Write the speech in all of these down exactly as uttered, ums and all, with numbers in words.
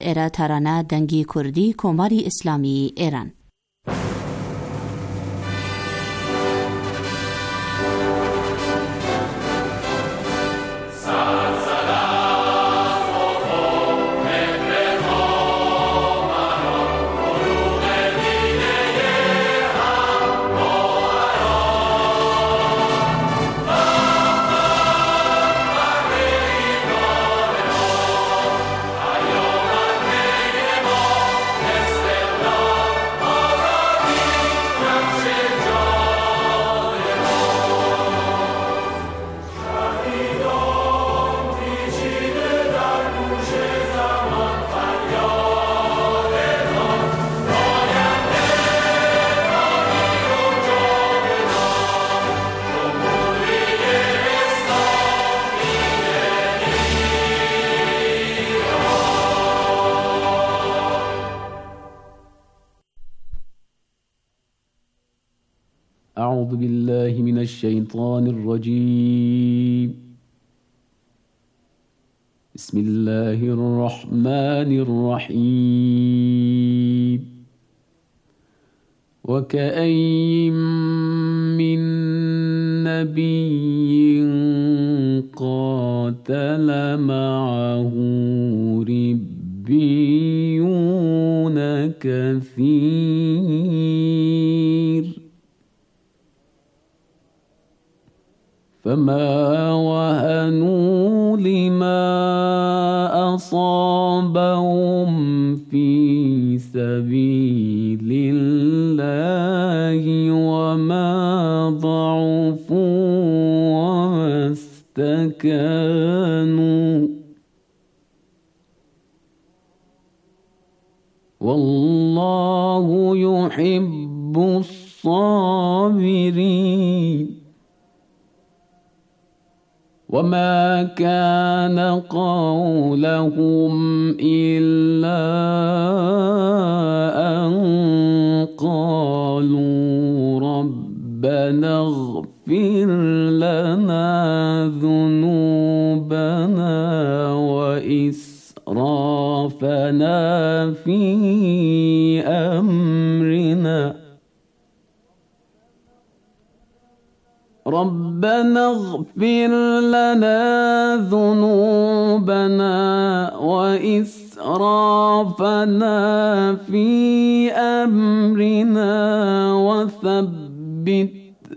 ئێرە تارانە دەنگی کوردی کۆماری ئیسلامی ئێران. أعوذ بالله من الشيطان الرجيم. بسم الله الرحمن الرحيم. وكأي من نبي قاتل معه ربيون كثير فما وهنوا لما أصابهم في سبيل الله وما ضعفوا وما استكانوا والله يحب الصابرين. وما كان قولهم إلا أن قالوا ربنا اغفر لنا ذنوبنا وإسرافنا في أمرنا ربنا اغفر لنا ذنوبنا وإسرافنا في أمرنا وثبت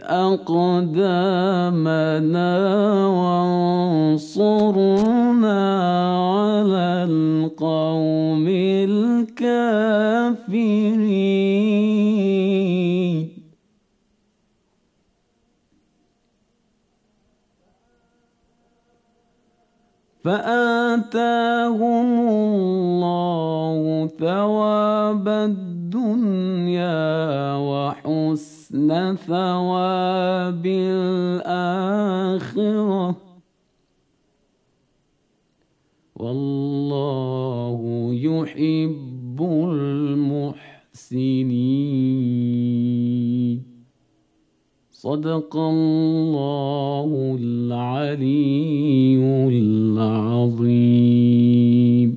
أقدامنا وانصرنا على القوم الكافرين. فآتاهم الله ثواب الدنيا وحسن ثواب الآخرة والله يحب المحسنين. صدق الله العلي العظيم.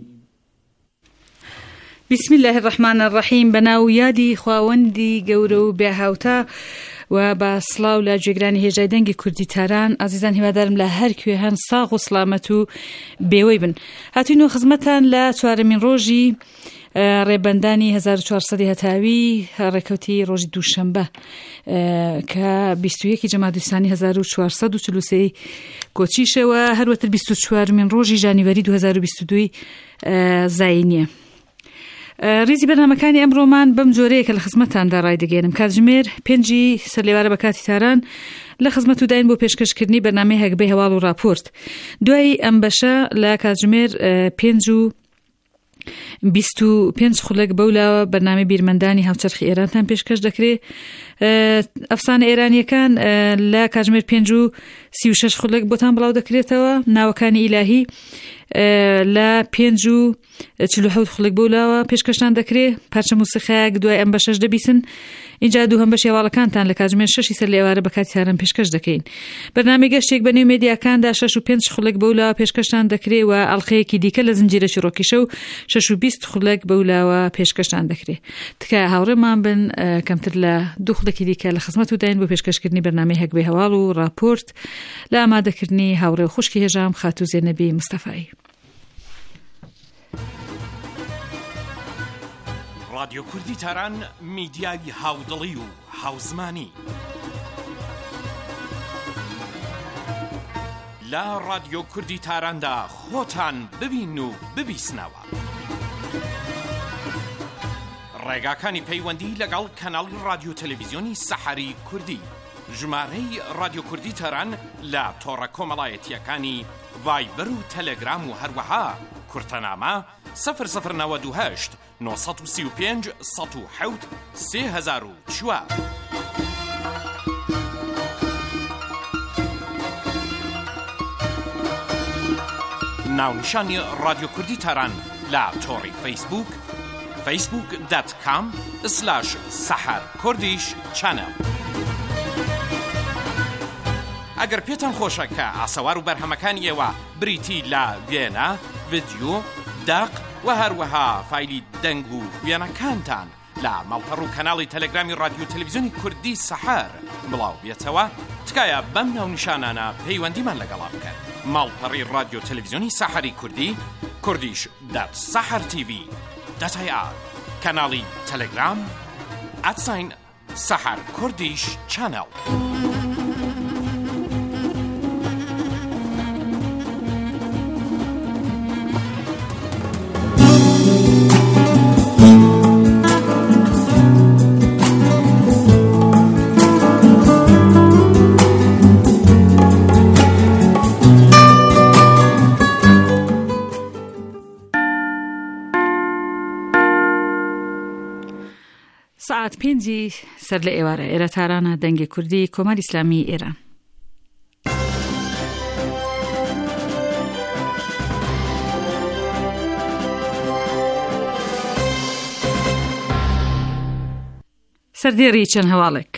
بسم الله الرحمن الرحيم. بناو يادي خواوندي گەورە بێهاوتا و با سلااو لە جێگرانی هێژای دەنگی کوردی تاران. ئازیزان هیوادارم لە هەر کوێ هەن ساغ و سلامەت و بێوەی بن. هاتوینەوە خزمەتان لە چوارەمین ڕۆژی ڕێبەندانی هەزار و چوارسەدی هەتاوی ڕێکەوتی ڕۆژی دووشەمبە کە بیست و یەکی جەمادی سانی هەزار و چوارسەد و چل و سێ کۆچیشەوە هەروەتر بیست و چوارمین ڕۆژی ژانیوەری دوو هەزار و بیست و دوو زاینیە. ریزی بەرنامەکانی ئەمڕۆمان بەم جۆرەیە کە لە خزمەتاندا ڕای دەگەێنم. کاتژمێر پێنجی سەرلێوارە بە کاتی تاران لە خزمەت و داین بۆ پێشکەشکردنی بەرنامەی هەگبەی هەواڵ و راپۆرت. دوای ئەم بەشە لە کاتژمێر پێنج و بیست و پێنج خولەک بەولاوە بەرنامەی بیرمەندانی هاوچەرخی ئێرانتان پێشکەش دەکرێت ئەفسانە ئێرانیەکان لە کاتژمێر پێنج و سی و شەش خولەک بۆتان بڵاو دەکرێتەوە. ناوەکانی ئیلاهی لە پێنج و چل و حەوت خولەک بەولاوە پێشکەشتان دەکرێت. پارچە موسیقایەک دوای ئەم بەشەش دەبیسن. اینجا دوو هەم بەش هێواڵەکانتان لە کاتژمێر شەشی سەر لە ئێوارە بە کاتی تاران پێشکەش دەکەین. بەرنامەی گەشتێک بە نێو مێدیاکاندا شەش و پێنج خولەک بەولاوە پێشکەشتان دەکرێت و ئەڵقەیەکی دیکە لە زنجیرە چیرۆکیشە و شەش و بیست خولەک بەولاوە پێشکەشتان دەکرێت. تکایە هاوڕێمان بن کەمتر لە دوو خولەکی دیکە لە خزمەت و داین بۆ پێشکەشکردنی بەرنامەی هەکبەی هەواڵ و راپۆرت لە ئامادەکردنی هاوڕێ و خوشکی هێژام خاتوو زێنەبی مستەفایی. رادیۆ کوردی تاران میدیای هاودڵی و هاوزمانی لە رادیۆ کوردی تاراندا خۆتان ببین و ببیسنەوە. ڕێگاکانی پەیوەندی لەگەڵ کەناڵی رادیۆ تەلەڤیزیۆنی سەحەری کوردی. ژمارەی رادیۆ کوردی تاران لە تۆڕە کۆمەڵایەتیەکانی ڤایبەر و تەلەگرام و هەروەها کورتەنامە سەفر سەفر نەوەد و هەشت نۆ سەد و سی و پێنج سەد و حەوت سێ هەزار و چوار. ناونیشانی رادیۆ کوردی تاران لە تۆڕی فەیسبوک فەیسبوک دات کام سلاش سەحەر کوردیش چەنەڵ. ئەگەر پێتان خۆشە کە ئاسەوار و بەرهەمەکانی ئێوە بریتی لە وێنە، ڤیدیۆ، داق و هەروەها فایلی دەنگ و وێنەکانتان لە ماڵپەڕ و کەناڵی تەلەگرامی رادیۆ تەلەڤیزیۆنی کوردی سەحەر بڵاو بێتەوە، تکایە بەم ناونیشانانە پەیوەندیمان لەگەڵا بکەن. ماڵپەڕی رادیۆ تەلەڤیزیۆنی سەحەری کوردی کوردیش دات سەحەر تیڤی دەتای ئار کەناڵی تەلەگرام ئەتساین سەحەر کوردیش چەنەڵ. ساعت پێنجی سەر لە ئێوارە ئێرە تارانە دەنگی کوردی کۆماری ئیسلامی ئێران. سەردێڕی چەند هەواڵێک.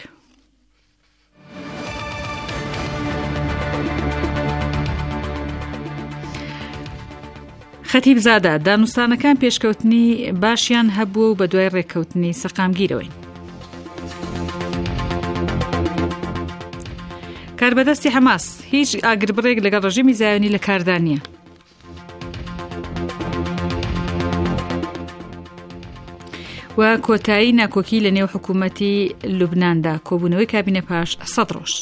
خەتیب زادە دانوستانەکان پێشکەوتنی باشیان هەبووە و بە دوای ڕێککەوتنی سەقامگیرەوەی. کاربەدەستی حەماس هیچ ئاگربڕێک لەگەڵ ڕژیمی زایۆنی لە کاردا نییە. و کۆتایی ناکۆکی لە نێو حکوومەتی لوبناندا کۆبوونەوەی کابینە پاش سەد ڕۆژ.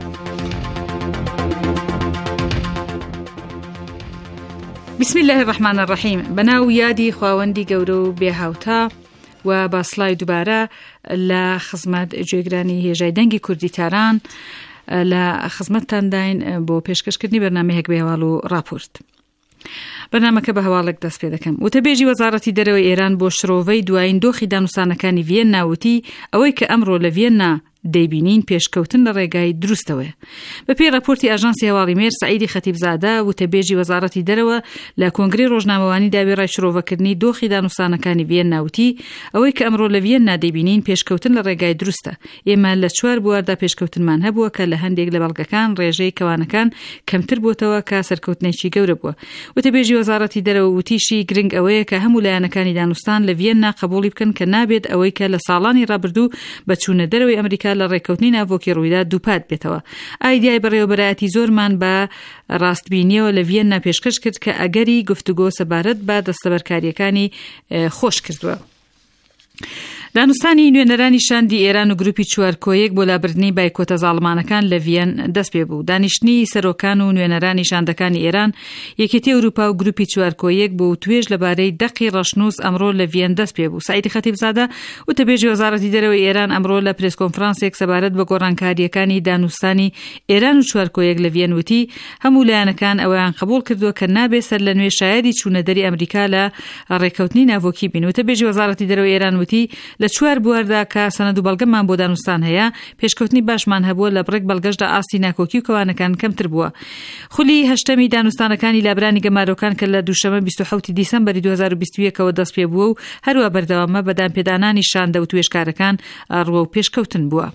بسم الله الرحمن الرحیم. بەناو یادی خواوەندی گەورە و بێهاوتا و باسڵای دووبارە لە خزمەت گوێگرانی هێژای دەنگی کوردی تاران لە خزمەتتان داین بۆ پێشکەشکردنی بەرنامەی هەکبەی هەواڵ و راپۆرت. بەرنامەکە بە هەواڵێک دەست پێ دەکەم. وتەبێژی وەزارەتی دەرەوەی ئێران بۆ شرۆڤەی دوایین دۆخی دانوستانەکانی ڤیێننا وتی ئەوەی کە ئەمڕۆ لە ڤیێننا دەیبینین پێشکەوتن لە ڕێگای دروستەوەی. بەپێی راپۆرتی ئاژانسی هەواڵی مێر سعیدی خەتیبزادە وتەبێژی وەزارەتی دەرەوە لە کۆنگرەی ڕۆژنامەوانی داوی ڕای شرۆڤەکردنی دۆخی دانوستانەکانی ڤیێننا وتی ئەوەی کە ئەمڕۆ لە ڤیێننا دەیبینین پێشکەوتن لە ڕێگای دروستە. ئێمە لە چوار بواردا پێشکەوتنمان هەبووە کە لە هەندێک لە بەڵگەکان ڕێژەی کەوانەکان کەمتر بووتەوە کە سەرکەوتنێکی گەورە بووە. وتەبێژی وەزارەتی دەرەوە وتیشی گرنگ ئەوەیە کە هەموو لایەنەکانی دانوستان لە ڤیێننا قبوڵی بکەن کە نابێت ئەوەی کە لە ساڵانی ڕابردوو بە چوونە دەرەوەی ئەمریکا لە ڕێککەوتنی ناوۆکی ڕوویدا دووپات بێتەوە. ئایدیای بەڕێوەبەرایەتی زۆرمان بە ڕاستبینیەوە لە ڤیێننا پێشکەش کرد کە ئەگەری گفتوگۆ سەبارەت بە دەستەبەرکاریەکانی خۆش کردووە. دانوستانی نوێنەرانی شاندی ئێران و گروپی چوار کۆیەک بۆ لابردنی بایکۆتە زاڵمانەکان لە ڤیێن دەست پێ بوو. دانیشتنی سەرۆکان و نوێنەرانی شاندەکانی ئێران، یەکێتی ئەوروپا و گروپی چوار کۆیەک بۆ توێژ لەبارەی دەقی ڕەشنووس ئەمڕۆ لە ڤیێن دەست پێ بوو. سعیدی خەتیبزادە وتەبێژی وەزارەتی دەرەوەی ئێران ئەمڕۆ لە پرێس کۆنفرانسێک سەبارەت بە گۆڕانکاریەکانی دانوستانی ئێران و چوار کۆیەک لە ڤیێن وتی هەموو لایەنەکان ئەویان قبوڵ کردووە کە نابێت سەر لە نوێ شایەدی چوونەدەری ئەمریکا لە ڕێککەوتنی ناوۆکی بین. وتەبێژی وەزارەتی دەرەوەی ئێران وتی لە چوار بواردا کە سەنەد و بەڵگەمان بۆ دانوستان هەیە پێشکەوتنی باشمان هەبووە لە بڕێک بەڵگەشدا ئاستی ناکۆکی و کەوانەکان کەمتر بووە. خولی هەشتەمی دانوستانەکانی لابرانی گەمارۆکان کە لە دووشەمە بیست و حەوتی دیسەمبەری دوو هەزار و بیست و یەکەوە دەست پێ بووە و هەروە بەردەوامە بەدانپێدانانی شاندە و توێژکارەکان ڕوە و پێشکەوتن بووە.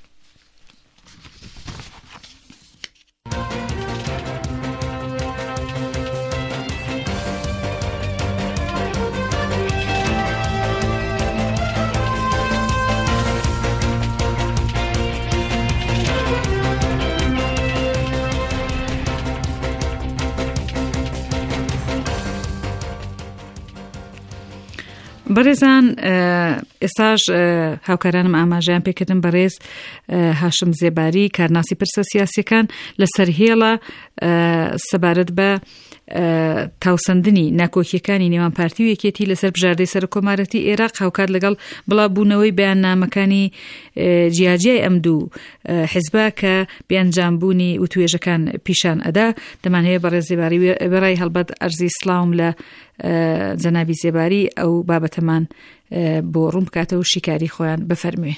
بەڕێزان ئێستاش هاوکارانم ئاماژیان پێکردن بەڕێز هاشم زێباری کارناسی پرسە سیاسیەکان لەسەر هێڵە سەبارەت بە تاوسەندنی ناکۆکیەکانی نێوان پارتی و یەکێتی لەسەر بژاردەی سەرۆکۆمارەتی عێراق هاوکات لەگەڵ بڵاوبوونەوەی بەیاننامەکانی جیاجیای ئەم دوو حیزبە کە بێنجامبوونی وتوێژەکان پیشان ئەدا. دەمانەیە بەڕێز زێباری بەڕای هەڵبەت ئەرزی سلااوم لە جەنابی زێباری ئەو بابەتەمان بۆ ڕوون بکاتە و شیکاری خۆیان بفەرموێ.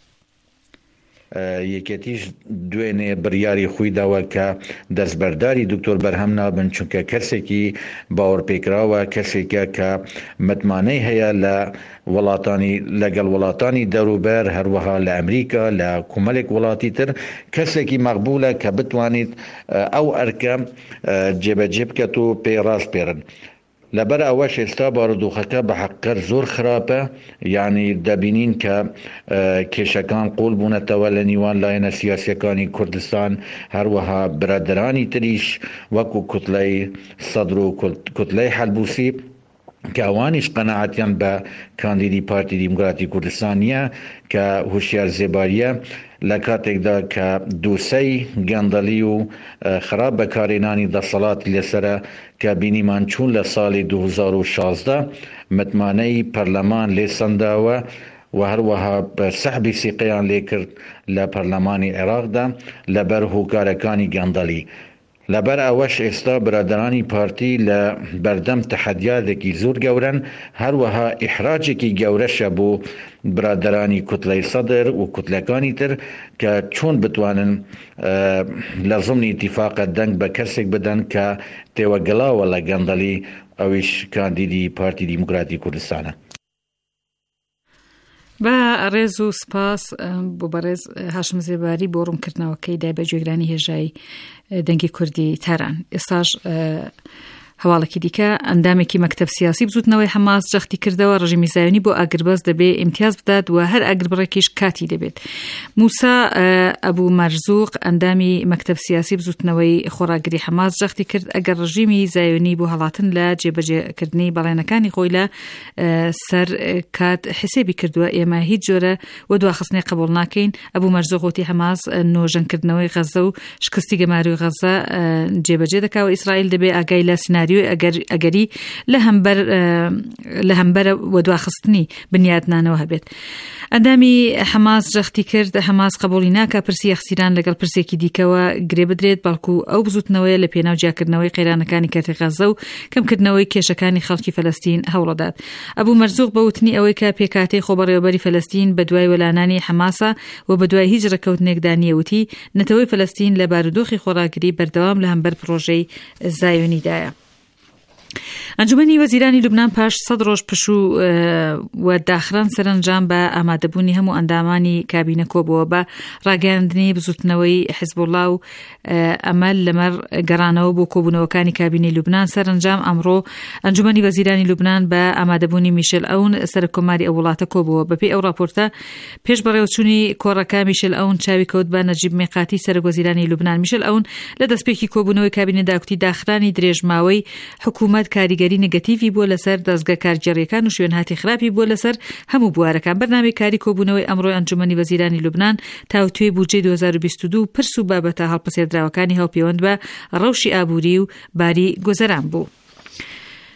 یەکێتیش دوێنێ بڕیاری خۆی داوە کە دەستبەرداری دکتۆر بەرهەم نابن چونکە کەسێکی باوەڕپێکراوە کەسێکە کە متمانەی هەیە لە وڵاتانی لەگەڵ وڵاتانی دەوروبەر هەروەها لە ئەمریکا لە کومەلێک وڵاتی تر کەسێکی مەقبولە کە بتوانیت ئەو ئەرکە جێبەجێ بکەت و پێی ڕاست پێرن. لەبەر ئەوەش ئێستا بارودۆخەکە بە حەقەر زۆر خراپە، یعنی دەبینین کە کێشەکان قوڵ بوونەتەوە لە نیوان لایەنە سیاسیەکانی کوردستان، هەروەها برادرانی تریش وەکو کوتلەی سەدر و کوتلەی حەلبووسی کە ئەوانیش قەنەعەتیان بە کاندیدی پارتی دیموکراتی کوردستان نییە کە هوشیار زێباریە لە کاتێکدا کە دووسەی گەندەلی و خراپ بەکارهێنانی دەسەڵاتی لەسرە کە بینیمان چوون لە ساڵی دوو هەزار و شازدە متمانەی پەرلەمان لێ سەنداوە و هەروەها سەحبی سیقەیان لێ کرد لە پەرلەمانی عێراقدا لەبەر هۆکارەکانی گەندەلی. لەبەر ئەوەش ئێستا برادرانی پارتی لە بەردەم تەحەدیاتێکی زۆر گەورن، هەروەها ئیحراجێکی گەورەشە بۆ برادرانی کوتلەی سەدر و کوتلەکانی تر کە چۆن بتوانن لە زمنی ئیتیفاقە دەنگ بە کەسێک بدەن کە تێوەگەڵاوە لە گەندەلی ئەویش کاندیدی پارتی دیموکراتی کوردستانە. بە ڕێز و سپاس بۆ بەڕێز هاشم زێباری بۆ ڕوونکردنەوەکەی دای بە گوێگرانی هێژایی دەنگی کوردی تاران. ئێستاش هەواڵێکی دیکە ئەندامێکی مەکتەب سیاسی بزوتنەوەی حەماس جەختی کردەوە ڕژیمی زایۆنی بۆ ئاگربەز دەبێ ئیمتیاز بدات و هەر ئاگربڕێکیش کاتی دەبێت. موسا ئەبوو مەرزوق ئەندامی مەکتەب سیاسی بزوتنەوەی خۆراگری حەماس جەختی کرد ئەگەر ڕژیمی زایۆنی بۆ هەڵاتن لە جێبەجێکردنی بەڵێنەکانی خۆی لە سەر کات حسێبی کردووە ئێمە هیچ جۆرە و دواخستنی قبول ناکەین. ئەبوو مەرزوق وتی حەماس نۆژەنکردنەوەی غەزە و شکستی گەماری و غەزە جێبەجێ دەکاوە ئیسرائیل دەبێ ئاگای لە سناریۆ ئەگەری لە هەمبەرە و دواخستنی بنیادنانەوە هەبێت. ئەندامی حەماس جەختی کرد حەماس قبولی ناکە پرسی یەخسیران لەگەڵ پرسێکی دیکەوە گرێ بدرێت، بەڵکو ئەو بزوتنەوەی لە پێناو جیاکردنەوەی قەیرانەکانی کەرتی غەزە و کەمکردنەوەی کێشەکانی خەڵکی فەلەستین هەوڵەدات. ئەبوو مەرزوق بەوتنی ئەوەی کە پێکاتەی خۆبەڕێوەبەری فەلەستین بە دوای وەلانانی حەماسە و بە دوای هیچ ڕێکەوتنێکدا نیە، وتی نەتەوەی فەلەستین لە بارودۆخی خۆراگری بەردەوام لە هەمبەر پرۆژەی زایۆنیدایە. ئەنجومەنی وەزیرانی لوبنان پاش سەد ڕۆژ پشوو و داخران سەرنجام بە ئامادەبوونی هەموو ئەندامانی کابینە کۆبووە بە ڕاگەاندنی بزوتنەوەی حیزبوڵڵا و ئەمەل لەمەر گەڕانەوە بۆ کۆبوونەوەکانی کابینەی لوبنان. سەرنجام ئەمڕۆ ئەنجومەنی وەزیرانی لوبنان بە ئامادەبوونی میشێل ئەون سەرۆکۆماری ئەو وڵاتە کۆبووە. بەپێی ئەو راپۆرتە پێش بەڕێوەچوونی کۆڕەکە میشێل ئەون چاوی کەوت بە نەجیب میقاتی سەرۆکوەزیرانی لوبنان. میشێل ئەون لە دەستپێکی کۆبوونەوەی کابینەدا کوتی داخرانی درێژماوەی حکوومەت کاریگەری نگەتیڤی بۆ لەسەر دەستگا کارگەڕیەکان و شوێنهاتی خراپی بۆ لەسەر هەموو بوارەکان. بەرنامەی کاری کۆبوونەوەی ئەمڕۆی ئەنجومەنی وەزیرانی لوبنان تاوتوێ بودجەی دوو هەزار و بیست و دوو پرس و بابەتە هەڵپەسێردراوەکانی هاوپەیوەند بە ڕەوشی ئابووری و باری گۆزەران بوو.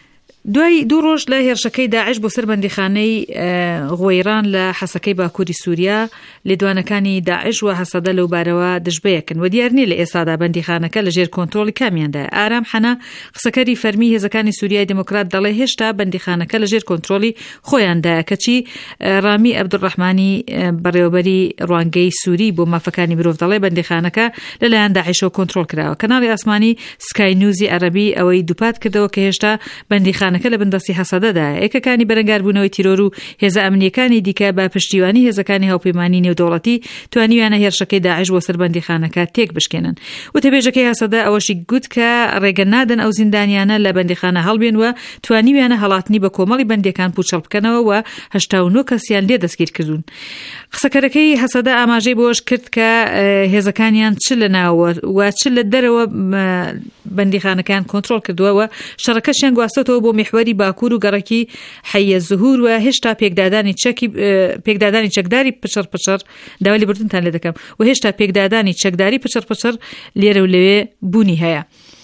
دوای دوو ڕۆژ لە هێرشەکەی داعش بۆ سەر بەندیخانەی غۆیران لە حەسەکەی باکووری سووریا لێدوانەکانی داعش و حەسەدە لەو بارەوە دژبەیەکن و دیار نییە لە ئێستادا بەندیخانەکە لەژێر کۆنتڕۆڵی کامیاندا. ئارام حەنا قسەکەری فەرمی هێزەکانی سووریای دموکرات دەڵێ هێشتا بەندیخانەکە لەژێر کۆنتڕۆڵی خۆیاندایە کەچی ڕامی عەبدوڕەحمانی بەڕێوەبەری ڕوانگەی سووری بۆ مافەکانی مرۆڤ دەڵێ بەندیخانەکە لەلایەن داعشەوە کۆنتڕۆڵ کراوە. کەناڵی ئاسمانی سکای نیوزی عەرەبی ئەوەی دووپات کردەوە کە هێشتا بەندیخانەکە لە بەندەستی حەسەدەدا یەکەکانی بەرەنگاربوونەوەی تیرۆر و هێزە ئەمنیەکانی دیکە بە پشتیوانی هێزەکانی هاوپەیمانی نێودەوڵەتی توانیویانە هێرشەکەی داعش بۆ سەر بەندیخانەکە تێک بشکێنن. وتەبێژەکەی حەسەدە ئەوەشی گوت کە ڕێگە نادەن ئەو زیندانیانە لە بەندیخانە هەڵبێن و توانیویانە هەڵاتنی بە کۆمەڵی بەندیەکان پوچەڵ بکەنەوە و هەشتا و نۆ کەسیان لێ دەستگیر کردوون. قسەکەرەکەی حەسەدە ئاماژەی بۆش کرد کە هێزەکانیان چ لە ناوە و چ لە دەرەوە بەندیخانەکان کۆنتڕۆڵ کردووە و شەڕەکەشیان گواستەوە بۆ میحوەری باکوور و گەڕەکی حەیە زوهور و هێشتا پێکدادانی چەکی پێکدادانی چەکداری پچڕ پچڕ داوای لێبوردنتان لێ دەکەم و هێشتا پێکدادانی چەکداری پچڕ پچڕ لێرە و لەوێ بوونی هەیە.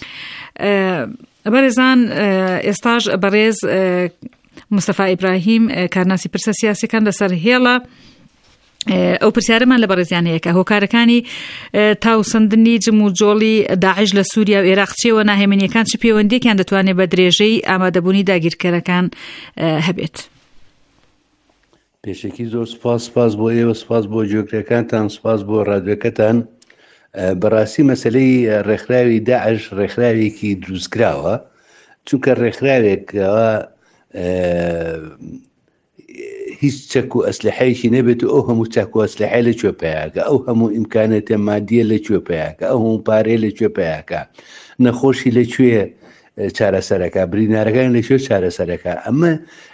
بەڕێزان ئێستاژ بەڕێز مستەفا ئیبراهیم کارناسی پرسە سیاسیەکان لەسەر هێڵە ئەو پرسیارەمان لە بەڕێزیان هەیە کە هۆکارەکانی تاوسندنی جم و جۆڵی داعش لە سووریا و عێراق چێوە ناهێمنیەکان چ پەیوەندیەکیان دەتوانێت بە درێژەی ئامادەبوونی داگیرکەرەکان هەبێت؟ پێشێکی زۆر سپاس سپاس بۆ ئێوە، سپاس بۆ جۆگرەکانتان، سپاس بۆ ڕادیۆکەتان. بەڕاستی مەسلەی ڕێکخراوی داعش ڕێکخراوێکی دروستکراوە، چونکە ڕێکخراوێکەوە هیچ چەک و ئەسلحەیەکی نەبێت و ئەو هەموو چەک و ئەسلحەی لەکوێ پێیاکە، ئەو هەموو ئیمکانەتە مادیە لەکوێ پێیاکە، ئەو هەموو پارەیە لەکوێ پێیاکە، نەخۆشی لەکوێ چارەسەرەکە، برینارەکان لەکوێ چارەسەرەکە. ئەمە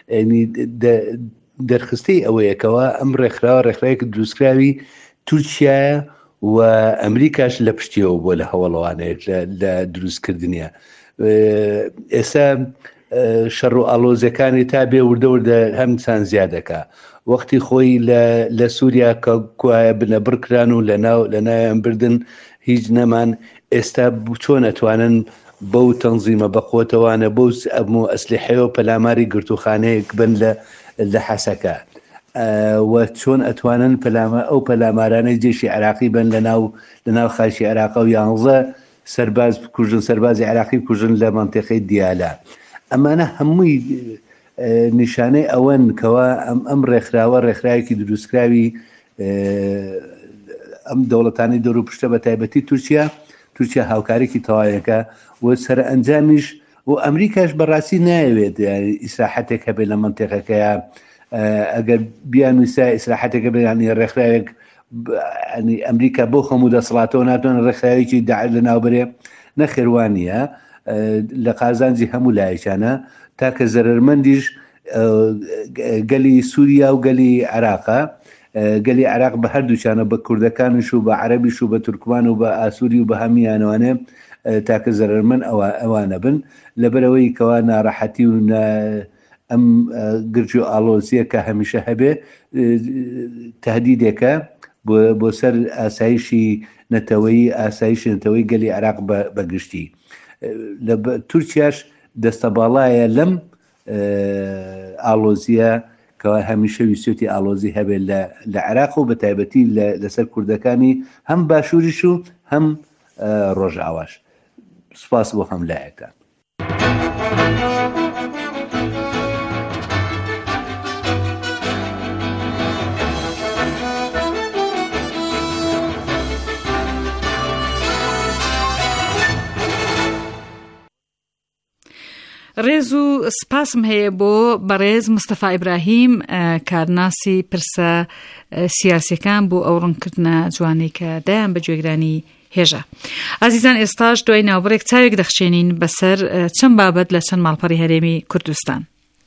دەرخستەی ئەوەیەکەوە ئەم ڕێکخراوە ڕێکخراوێکی دروستکراوی تورکیایە و ئەمریکاش لە پشتیەوە بۆ لە هەوڵەوانێت لە دروستکردنیە. ئێستا شەڕ و ئاڵۆزەکانی تا بێ وردە وردە هەمچان زیادەکە. وەختی خۆی لە سووریا کە کوایە بنە بڕکران و لە ناویان بردن هیچ نەمان، ئێستا چۆن ئەتوانن بەو تەنزیمە بەخۆتەوانە بەو ئەموو ئەسلحەیە و پەلاماری گرتوخانەیەک بن لە حەسەکە و چۆن ئەتوانن ئەو پەلامارانەی جێشی عێراقی بن لە ناو خاشی عێراقە و یانزە سەرباز کوژن سەربازی عێراقی کوژن لە مەنتیقەی دیالە. ئەمانە هەمووی نیشانەی ئەوەن کەوا ئەم ڕێکخراوە ڕێکخراوێکی دروستکراوی ئەم دەوڵەتانی دەور و پشتە بە تایبەتی تورکیا تورکیا هاوکارێکی تەواویەکە و سەرئەنجامیش و ئەمریکاش بەڕاستی نایەوێت ئیسراحەتێک هەبێت لە مەنتیقەکەیە. ئەگەر بیانویسا ئیسراحەتێکە بێنی ڕێکخراوێک ئەمریکا بۆ خەموو دەسەڵاتەوە ناتوانێت ڕێکخراوێکی داعش لە ناوبەرێ نەخێوانیە لە قازانجی هەموو لایەکانە تاکە زەرمەندیش گەلی سووریا و گەلی عێراقە. گەلی عێراق بە هەردووچانە بە کوردەکانش و بە عەرەبیش و بە تورکمان و بە ئاسووری و بە هەمیانوانێ تاکە زەرمەند ئەوانە بن لەبەرەوەی کەوا ناڕەحەتی و ئەم گرج و ئاڵۆزیە کە هەمیشە هەبێ تهدیدێکە بۆ سەر ئاسایشی نەتەوەی ئاسایشی نەتەوەی گەلی عێراق بەگشتی. تورکیاش دەستە باڵایە لەم ئاڵۆزیە کەوا هەمیشە ویسێتی ئاڵۆزی هەبێت لە عێراق و بە تایبەتی لەسەر کوردەکانی هەم باشووریش و هەم ڕۆژئاواش. سپاس بۆ هەم لایەکان. ڕێز و سپاسم هەیە بۆ بەڕێز مستەفا ئیبراهیم کارناسی پرسە سیاسیەکان بۆ ئەو ڕوونکردنە جوانەی کە دایان بە گوێگرانی هێژە. ئازیزان ئێستاش دوای ناوبڕێک چاوێک دەخشێنین بەسەر چەند بابەت لە چەند ماڵپەڕی هەرێمی کوردستان.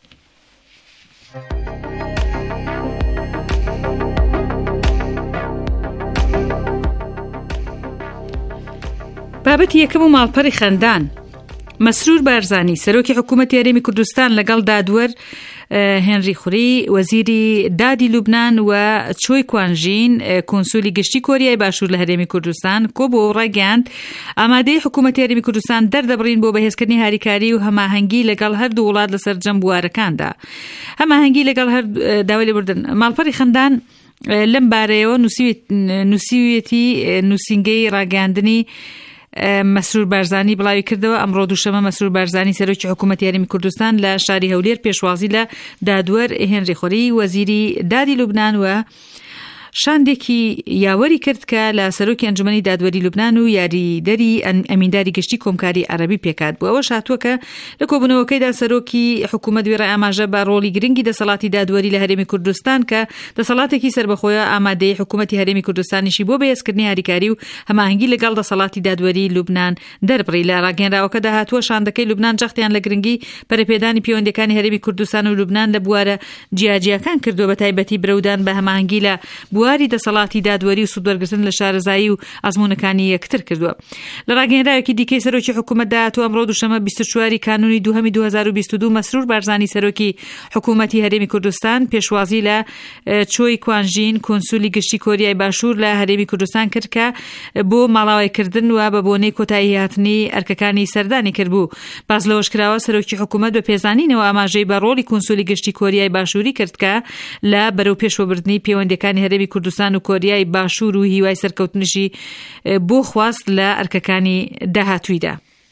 بابەتی یەکەم و ماڵپەڕی خەندان. مەسرور بارزانی سەرۆکی حکوومەتی هەرێمی کوردستان لەگەڵ دادوەر هێنری خوری وەزیری دادی لوبنان و چۆی کوانژین کۆنسولی گشتی کۆریای باشوور لە هەرێمی کوردستان کۆ بۆ ڕاگەاند ئامادەی حکوومەتی هەرێمی کوردستان دەردەبڕین بۆ بەهێزکردنی هاریکاری و هەماهەنگی لەگەڵ هەردوو وڵات لەسەر جەم بوارەکاندا. هەماهەنگی لەگەڵ هەر داوای لێبوردن. ماڵپەڕی خەندان لەم بارەیەوە نووسیویەتی نووسینگەی ڕاگەاندنی مەسرور بارزانی بڵاوی کردەوە. ئەمڕۆ دووشەمە مەسرور بارزانی سەرۆکی حکوومەتی هەرێمی کوردستان لە شاری هەولێر پێشوازی لە دادوەر هێنری خوری وەزیری دادی لوبنان و شاندێکی یاوەری کرد کە لە سەرۆکی ئەنجومەنی دادوەری لوبنان و یاریدەری ئەمینداری گشتی کۆمکاری عەرەبی پێکات بوو. ئەوە شاتووە کە لە کۆبوونەوەکەیدا سەرۆکی حکوومەت وێڕای ئاماژە بە ڕۆڵی گرنگی دەسەڵاتی دادوەری لە هەرێمی کوردستان کە دەسەڵاتێکی سربەخۆیە ئامادەی حکوومەتی هەرێمی کوردستانیشی بۆ بەهێزکردنی هاریکاری و هەماهەنگی لەگەڵ دەسەڵاتی دادوەری لوبنان دەربڕی. لە ڕاگەنراوەکەدا هاتووە شاندەکەی لوبنان جەختیان لە گرنگی پەرەپێدانی پەیوەندیەکانی هەرێمی کوردستان و لوبنان لە بوارە جیاجیەکان کردووە بە تایبەتی برەودان بە هەماهەنگی لە بواری دەسەڵاتی دادوەری و سوودوەرگرتن لە شارەزایی و ئەزمونەکانی یەکتر کردووە. لە ڕاگەنراوێکی دیکەی سەرۆکی حکوومەتدا هاتووە ئەمڕۆ دووشەمە بیست و چواری کانونی دووهەمی دوو هەزار و بیست و دوو مەسرور بارزانی سەرۆکی حکوومەتی هەرێمی کوردستان پێشوازی لە چۆی کوانژین کۆنسولی گشتی کۆریای باشوور لە هەرێمی کوردستان کرد کە بۆ ماڵاوایکردن و بە بۆنەی کۆتایی هاتنی ئەرکەکانی سەردانی کردبوو. باز لەوەش کراوە سەرۆکی حکوومەت بە پێزانینەوە ئاماژەی بە ڕۆڵی کۆنسولی گشتی کۆریای باشووری کرد کە لە بەرەو پێشوەبردنی پەیوەندیەکانی هەرێمی کوردستان و کۆریای باشوور و هیوای سەرکەوتنشی بۆ خواست لە ئەرکەکانی داهاتوویدا.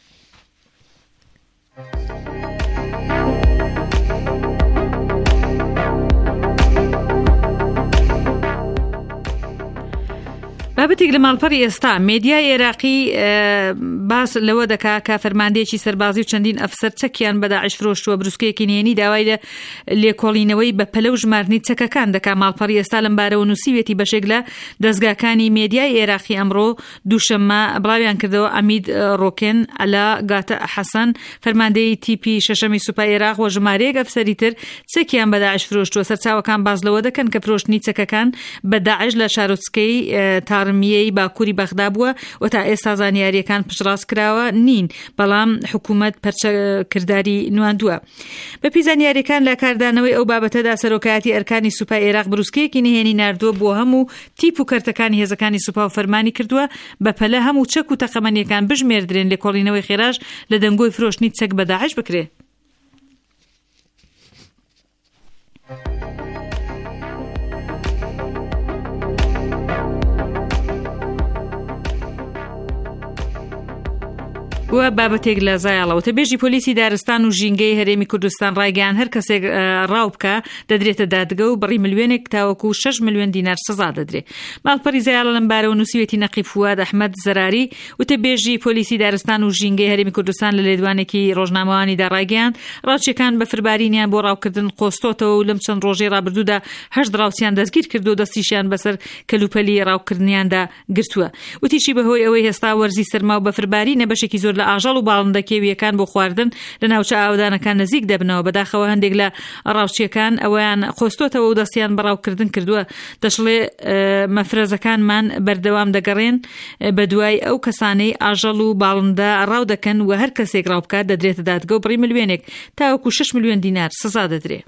بابەتێک لە ماڵپەڕی ئێستا مێدیای عێراقی باس لەوە دەکا کە فەرماندەیەکی سەربازی و چەندین ئەفسەر چەکیان بە داعش فرۆشتووە. بروسکەیەکی نهێنی داوای لە لێکۆڵینەوەی بە پەلە و ژمارنی چەکەکان دەکا. ماڵپەڕی ئێستا لەم بارەوە نووسیوێتی بەشێک لە دەستگاکانی مێدیای عێراقی ئەمڕۆ دووشەممە بڵاویان کردەوە. ئەمید ڕۆکن ئەلا گاتە حەسەن فەرماندەی تیپی شەشەمی سوپای عێراق و ژمارەیەک ئەفسەری تر چەکیان بە داعش فرۆشتووە. سەرچاوەکان باز لەوە دەکەن کە فرۆشتنی چەکەکان بە داعش لە شارۆچکەی تارمیەی باکووری بەغدا بووە و تا ئێستا زانیاریەکان پشتڕاست کراوە نین، بەڵام حکوومەت پەرچەکردداری نواندووە. بە پێی زانیاریەکان لە کاردانەوەی ئەو بابەتەدا سەرۆکایەتی ئەرکانی سوپای عێراق بروسکەیەکی نهێنی ناردووە بۆ هەموو تیپ و کەرتەکانی هێزەکانی سوپا و فەرمانی کردووە بە پەلە هەموو چەک و تەقەمەنیەکان بژمێردرێن لە کۆڵینەوەی خێراش لە دەنگۆی فرۆشتنی چەک بە داعش بکرێ. و بابەتێک لە زایاڵەوە بێژی پۆلیسی دارستان و ژینگەی هەرێمی کوردستان ڕایگەیان هەر کەسێک ڕاو بکە دەدرێتە دادگە و بڕی ملیۆنێک تاوەکو شەش ملیۆن دینار سزا دەدرێت. ماڵپەڕی زایاڵە لەم بارەوە نووسیوێتی نەقیب فواد ئەحمەد زەراری وتەبێژی پۆلیسی دارستان و ژینگەی هەرێمی کوردستان لە لێدوانێکی ڕۆژنامەوانیدا ڕایگەیاند ڕاوچیەکان بە فربارینیان بۆ ڕاوکردن قۆستۆتەوە و لەم چەند ڕۆژەی ڕابردوودا هەشت ڕاوچیان دەستگیر کردو و دەستیشیان بەسەر کەلوپەلی ڕاوکردنیاندا گرتووە. وتیشی بەهۆی ئەوەی هێستا وەرزی سەرما و بە فربارینە بەشێکی زۆر لە ئاژەڵ و باڵندەکێویەکان بۆ خواردن لە ناوچە ئاودانەکان نزیک دەبنەوە. بەداخەوە هەندێک لە ڕاوچیەکان ئەویان خۆستۆتەوە و دەستیان بەڕاوکردن کردووە. دەشڵێ مەفرەزەکانمان بەردەوام دەگەڕێن بە دوای ئەو کەسانەی ئاژەڵ و باڵندە ڕاو دەکەن و هەر کەسێک ڕاو بکات دەدرێتە دادگە و بڕی ملیۆنێک تاوەکو شەش ملیۆن دینار سزا دەدرێت.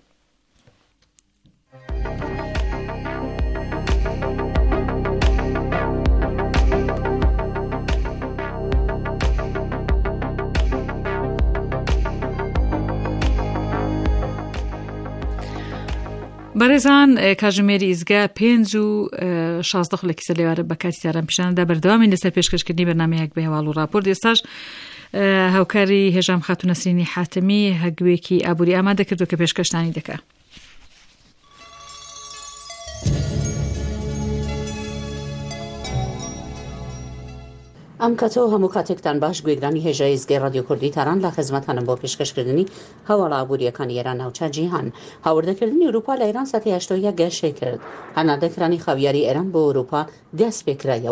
بەڕێزان کاژمێری ئیزگا پێنج و شازدە خولەکی سەر لێوارە بە کاتی تاران پیشانەدا بەردەوامین لەسەر پێشکەشکردنی بەرنامەیەک بە هێواڵ و راپۆرت. ئێستاش هاوکاری هێژام خاتوو نەسرینی حاتمی هەگوێکی ئابووری ئامادە کردو کە پێشکەشتانی دەکات. ئەم کاتەوە هەموو کاتێکتان باش. گوێگرانی هێژای ئیزگای ڕادیۆ کوردی تاران لە خزمەتانم بۆ پێشکەشکردنی هەواڵە ئابوووریەکانی ئێران ناوچە جیهان. هاوردەکردنی ئەوروپا لە ئێران سەتی هەشتۆیە گەشەی کرد. هەناردەکرانی خاویاری ئێران بۆ ئەوروپا دەست پێکرایەوە.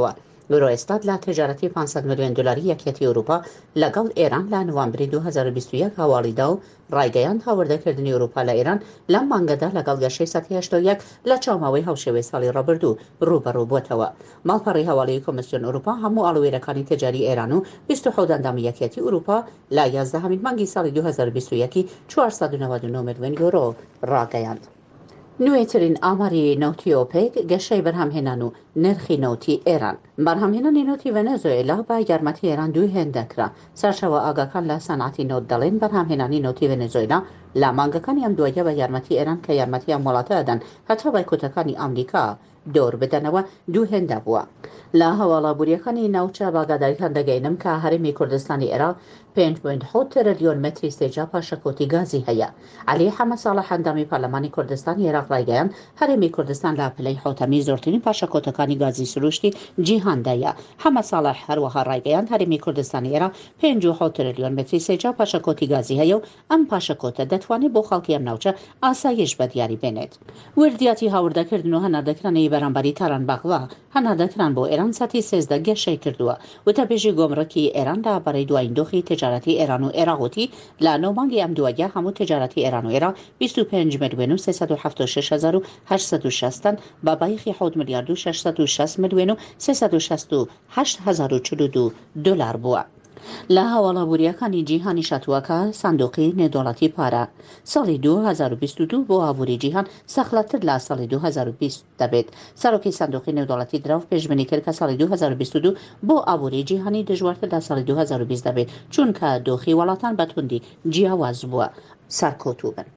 یورۆئێستات لە تجارەتی پانسەد میلیۆن دلاری یەکێتی ئەوروپا لەگەڵ ئێران لە نوامبری دوو هەزار و بیست و یەک هەواڵیدا و ڕایگەیاند هاوردەکردنی ئەوروپا لە ئێران لەم مانگەدا لەگەڵ گەشەی سەد و هەشتاد و یەک لە چاوماوەی هاوشێوەی ساڵی ڕابردوو ڕوبەڕوو بووەتەوە. ماڵپەڕی هەواڵەی کۆمسیۆن ئەوروپا هەموو ئاڵوێرەکانی تجاری ئێران و بیست و حەوت ئەندامی یەکێتی ئەوروپا لە یازدەهەمین مانگی ساڵی دوو هەزار و بیست و یەک چوارسەد و نەوەت و نۆ ملیۆن یۆرۆ ڕاگەیاند. نوێترین ئاماری نەوتی ئۆپێک گەشەی بەرهەمهێنان و نرخی نەوتی ئێران. بەرهەمهێنانی نەوتی ڤەنێزوێلا بە یارمەتی ئێران دوو هێندەکرا. سەرچەوە ئاگاکان لە سەنعەتی نەوت دەڵێن بەرهەمهێنانی نەوتی ڤەنێزوێلا لە مانگەکانی ئەم دوایە بە یارمەتی ئێران کە یارمەتی ئەم وڵاتە ئەدەن هەتا بایکۆتەکانی ئەمریکا دۆر بدەنەوە دوو هێندە بووە. لە هەواڵابووریەکانی ناوچە باگاداریتان دەگەینم کە هەرێمی کوردستانی عێراق پێنج پۆینت حەوت تریلیۆن مەتری سێجا پاشەکۆتی گازی هەیە. عەلی حەمەد ساڵح ئەندامی پەرلەمانی کوردستانی عێراق ڕایگەیاند هەرێمی کوردستان لە پلەی حوتەمی زۆرترین پاشەکۆتەکانی گازی سروشتی جیهاندایە. حەمەد ساڵح هەروەها ڕایگەیاند هەرێمی کوردستانی عێراق پێنج و حەوت تریلیۆن مەتری سێجا پاشەکۆتی گازی هەیە و ئەم پاشەکۆتە دەتوانێت بۆ خەڵکی ئەم ناوچە ئاسایش بەدیاری بێنێت. وردیاتی هاوردەکردن و هەناردەکرانی بەرامبەری تاران باغوا هەناردەکران بۆ ئێران سەتی سێزدە گەشەی کردووە. وتەبێژی گۆمڕەکی ئێران لە بەڕێی دوایین دۆخی تجارەتی ئێران و عێراقوتی لە نۆمانگی ئەم دوایە هەموو تجارەتی ئێران و عێراق بیست و پێنج ملیۆن و سێسەد و هەفتاد و شەش هەزار و هەشت سەد و شەست بە بایەخی حەوت ملیارد و شەشسەد و شەست ملیۆن و سێسەد و شەست و هەشت هەزار و چل و دوو دۆلار بووە. لە هەواڵابووریەکانی جیهانی شاتووەکە سندوقی نێودەوڵەتی پارە ساڵی دوو هەزار و بیست و دوو بۆ ئابووری جیهان سەخلەتر لە ساڵی دوو هەزار و بیست دەبێت. سەرۆکی سندوقی نێودەوڵەتی دراو پێشبینی کرد کە ساڵی دوو هەزار و بیست و دوو بۆ ئابووری جیهانی دژوارتر لە ساڵی دوو هەزار و بیست دەبێت چونکە دۆخی وڵاتان بەتوندی جیاواز بووە. سەرکۆتوو بن.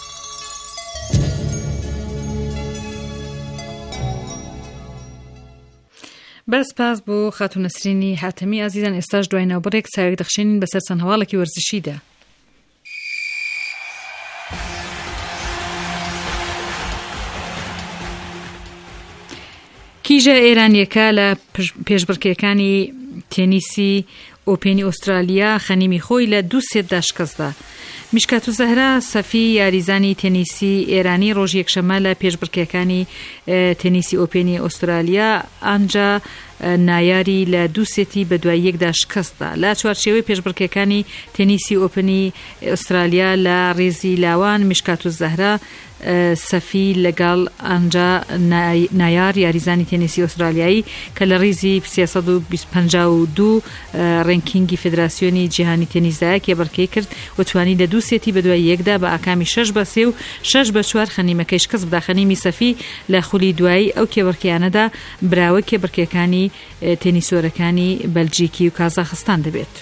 بەس پاس بۆ خاتون نەسرینی حاتەمی ئازیزان. ئێستاش دوای ناوبڕێک چاوێک دەخشێنین بەسەر چەند هەواڵێکی وەرزشیدا. کیژە ئێرانیەکە لە پێشبڕکێکانی تێنیسی ئۆپێنی ئوسترالیا خەنیمی خۆی لە دوو سێتدا شکستدا. میشکات و زەهرا سەفی یاریزانی تێنیسی ئێرانی ڕۆژ یەکشەمە لە پێشبڕکێکانی تێنیسی ئۆپێنی ئوسترالیا ئەنجا نایاری لە دوو سێتی بە دوای یەکدا شکستدا. لە چوارچێوەی پێشبڕکێکانی تێنیسی ئۆپنی ئوسترالیا لە ڕێزی لاوان میشکات و زەهرا سەفی لەگەڵ ئەنجا نایار یاریزانی تێنیسی ئوسترالیایی کە لە ڕێزی سێسەد و پەنجا و دوو ڕێنکینگی فدراسیۆنی جیهانی تێنیسدایە کێبڕکێ کرد و توانی لە دوو سێتی بە دوای یەکدا بە ئاکامی شەش بە سێ و شەش بە چوار خەنیمەکەی شکست بدا. خەنیمی سەفی لە خولی دوایی ئەو کێبڕکیانەدا براوە کێبڕکێکانی تێنیسۆرەکانی بەلجیکی و کازاخستان دەبێت.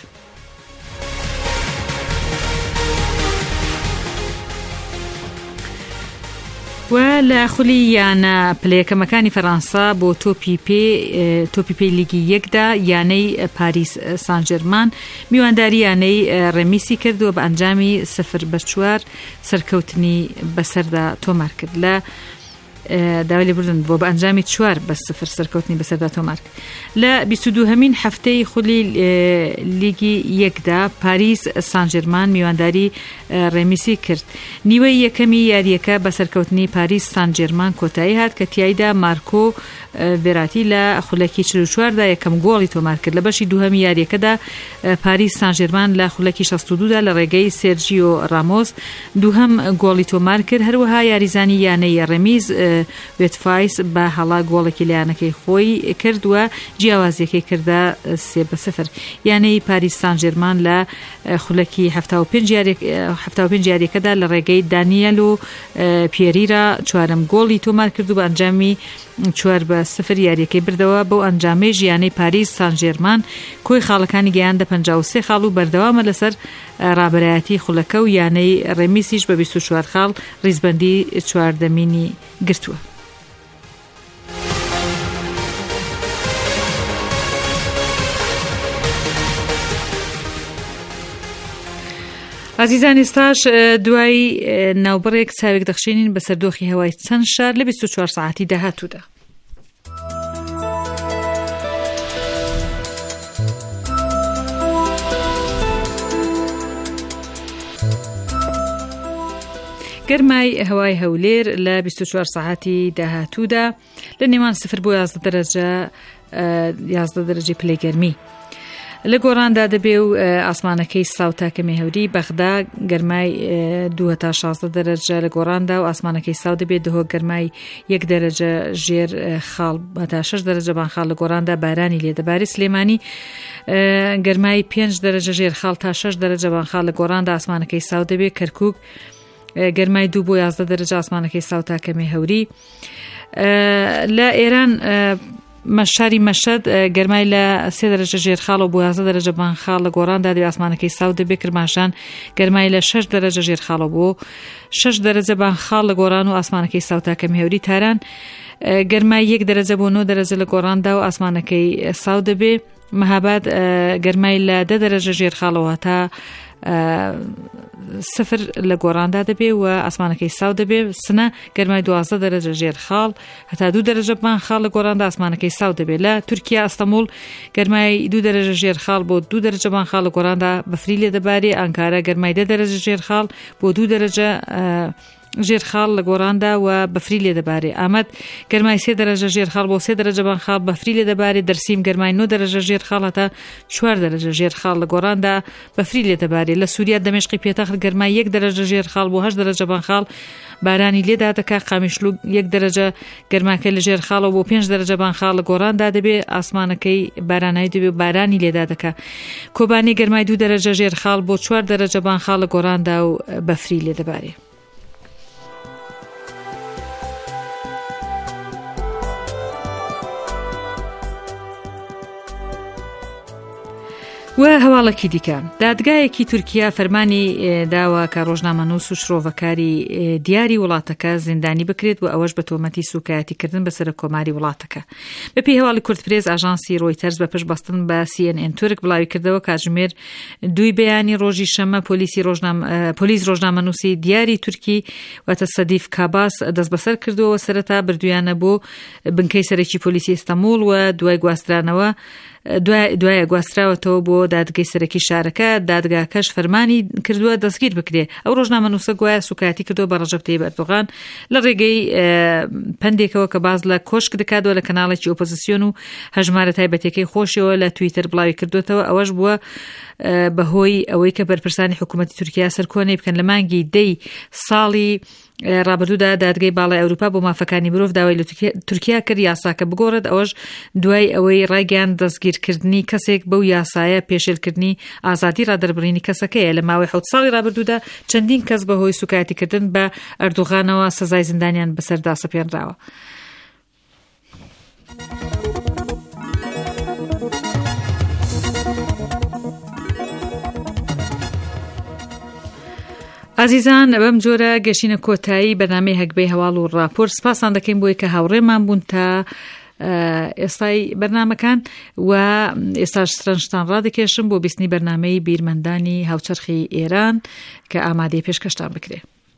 و لە خولی یانە پلەیەکەمەکانی فەڕەنسا بۆ تۆپی پێ تۆپی پێی لیگی یەکدا یانەی پاریس سان ژێرمان میوانداری یانەی ڕەمیسی کردووە بە ئەنجامی سەفر بە چوار سەرکەوتنی بەسەردا تۆمار کرد. لە داوای لێبوردن بۆ بە ئەنجامی چوار بە سفر سەرکەوتنی بەسەردا تۆمار کرد. لە بیست و دووهەمین هەفتەی خولی لیگی یەکدا پاریس سان ژێرمان میوانداری ڕێمیسی کرد. نیوەی یەکەمی یاریەکە بە سەرکەوتنی پاریس سان ژێرمان کۆتایی هات کە تیایدا مارکۆ ڤێراتی لە خولەکی چل و چواردا یەکەم گۆڵی تۆمار کرد. لە بەشی دووهەمی یاریەکەدا پاریس سان ژێرمان لە خولەکی شەست و دوودا لە ڕێگەی سێرجیۆ رامۆس دووهەم گۆڵی تۆمار کرد. هەروەها یاریزانی یانەی ڕەمیز وێتفایس بە هەڵا گۆڵێکی لایەنەکەی خۆی کردووە جیاوازیەکەی کردە سێ بە سەفر. یانەی پاریس سان ژێرمان لە خولەکی هەفتا و پێنج یاریەکەدا لە ڕێگەی دانیێل و پیێریرا چوارەم گۆڵی تۆمار کردو بە ئەنجامی چوار بە سفر یاریەکەی بردەوە. بۆ ئەنجامەی ژیانەی پاریس سان ژێرمان کۆی خاڵەکانی گەیاندە پەنجا و سێ خاڵ و بەردەوامە لەسەر ڕابەرایەتی خولەکە و یانەی ڕێمیسیش بە بیست و چوار خاڵ ڕیزبەندی چواردەمینی گرتووە. عزیزان ئێستاش دوای ناوبڕێک چاوێک دەخشێنین بەسەر دۆخی هەوای چەند شار لە بیست و چوار ساعتی داهاتوودا. گەرمای هەوای هەولێر لە بیست و چوار ساعتی داهاتوودا لە نێوان سفر بۆ یازدە دەرەجە یازدە دەرەجەی پلەی گەرمی. لە گۆڕاندا دەبێ و ئاسمانەکەی ساوتاکە مێهەوری بەغدا گەرمای دو تا شازدە دەرەجە لە گۆڕاندا و ئاسمانەکەی ساو دەبێت دهۆ گەرمای یەک دەرەجە ژێر خاڵ تا شش دەرەجە بانخاڵ لە گۆڕاندا بارانی لێدەباری. سلێمانی گەرمای پێنج دەرەجە ژێر خاڵ تا شش دەرەجە بانخاڵ لە گۆڕاندا ئاسمانەکەی ساو دەبێت. کەرکووک گەرمای دوو بۆ یازدە دەرەجە ئاسمانەکەی ساوتاکە مێهەوری. لە ئێران شاری مەشەد گەرمای لە سێ دەرەجە ژێرخاڵ و بۆ یازدە دەرەجە بانخاڵ لە گۆڕاندا دەبێت ئاسمانەکەی ساو دەبێت. کرماشان گەرمای لە شش دەرەجە ژێرخاڵ بۆ شش دەرەجە بانخاڵ لە گۆڕان و ئاسمانەکەی ساوتاکە مێهەوری. تاران گەرمای یەک دەرەجە بۆ نۆ دەرەجە لە گۆڕاندا و ئاسمانەکەی ساو دەبێت. مەهاباد گەرمای لە دە دەرەجە ژێرخاڵەوە تا سفر لە گۆڕاندا دەبێت و ئاسمانەکەی ساو دەبێت. سنە گەرمای دوازدە دەرەجە ژێرخاڵ هەتا دوو دەرەجە بانخاڵ لە گۆڕاندا ئاسمانەکەی ساو دەبێت. لە تورکیا ئەستەموڵ گەرمای دوو دەرەجە ژێرخاڵ بۆ دوو دەرەجە بانخاڵ لە گۆڕاندا بەفری لێدەبارێت. ئەنکارە گەرمای دە دەرەجە ژێرخاڵ بۆ دوو دەرەجە ژێرخاڵ لە گۆڕاندا و بەفری لێدەبارێت. ئامەد گەرمای سێ دەرەجە ژێرخاڵ بۆ سێ دەرەجە بانخاڵ بەفری لێدەبارێت. دەرسیم گەرمای نۆ دەرەجە ژێرخاڵ هەتا چوار دەرەجە ژێرخاڵ لە گۆڕاندا بەفری لێدەبارێت. لە سووریا دەمێشقی پێتەخت گەرمای یەک دەرەجە ژێرخاڵ بۆ هەشت دەرەجە بانخاڵ بارانی لێدا دەکات. قامیشلوو یەک دەرەجە گەرماکەی لە ژێرخاڵەوە بۆ پێنج دەرەجە بانخاڵ لە گۆڕاندا دەبێت ئاسمانەکەی بارانایی دەبێت بارانی لێدا دەکات. کۆبانی گەرمای دوو دەرەجە ژێرخاڵ بۆ چوار دەرەجە بانخاڵ لە گۆڕاندا و بەفری لێدەبارێت. و هەواڵەکی دیکە دادگایەکی تورکیا فەرمانی داوە کە ڕۆژنامەنووس و شرۆڤەکاری دیاری وڵاتەکە زیندانی بکرێت و ئەوەش بە تۆمەتی سوکایەتیکردن بەسەر کۆماری وڵاتەکە. بەپێی هەواڵی کورتپرێز ئاژانسی ڕۆیتەرز بە پشت بەستن بە سی ئێن ئێن تورک بڵاوی کردەوە کاتژمێر دوی بەیانی ڕۆژی شەمە پۆلیسی پۆلیس ڕۆژنامەنووسی دیاری تورکی واتە سەدیف کاباس دەست بەسەر کردووە سەرەتا بردویانە بۆ بنکەی سەرەکی پۆلیسی ئیستەنبوڵ و دوای گواسترانەوە دوایە گواستراوەتەوە بۆ دادگای سەرەکی شارەکە. دادگاکەش فەرمانی کردووە دەستگیر بکرێ. ئەو ڕۆژنامەنووسە گوایە سوکایەتی کردووە بە ڕەجەب تەیب ئەردۆغان لە ڕێگەی پندێکەوە کە باز لە کۆشک دەکاتەوە لە کەناڵێکی ئۆپۆزیسیۆن و هەژمارە تایبەتەکەی خۆشیەوە لە تویتر بڵاوی کردوێتەوە. ئەوەش بووە بەهۆی ئەوەی کە بەرپرسانی حکوومەتی تورکیا سەرکۆنەی بکەن لە مانگی دەی ساڵی ڕابردوودا دادگای باڵای ئەوروپا بۆ مافەکانی مرۆڤ داوای لە تورکیا کرد یاساکە بگۆڕێت. ئەوەش دوای ئەوەی ڕایگەیان دەستگیرکردنی کەسێک بەو یاسایە پێشێلکردنی ئازادی ڕادەربڕینی کەسەکەیە. لە ماوەی حوت ساڵی ڕابردوودا چەندین کەس بەهۆی سوکایەتیکردن بە ئەردوغانەوە سەزای زیندانیان بەسەردا سەپێنراوە. عزیزان بەم جۆرە گەشینە کۆتایی بەنامەی هەگبەی هەواڵ و ڕاپۆرت سپاسان دەکەین بۆی کە هاوڕێمان بوون تا ئێستای بەرنامەکان و ئێستاش سرنجتان ڕادەکێشم بۆ بیستنی بەرنامەی بیرمەندانی هاوچەرخی ئێران کە ئامادەی پێشکەشتان بکرێ.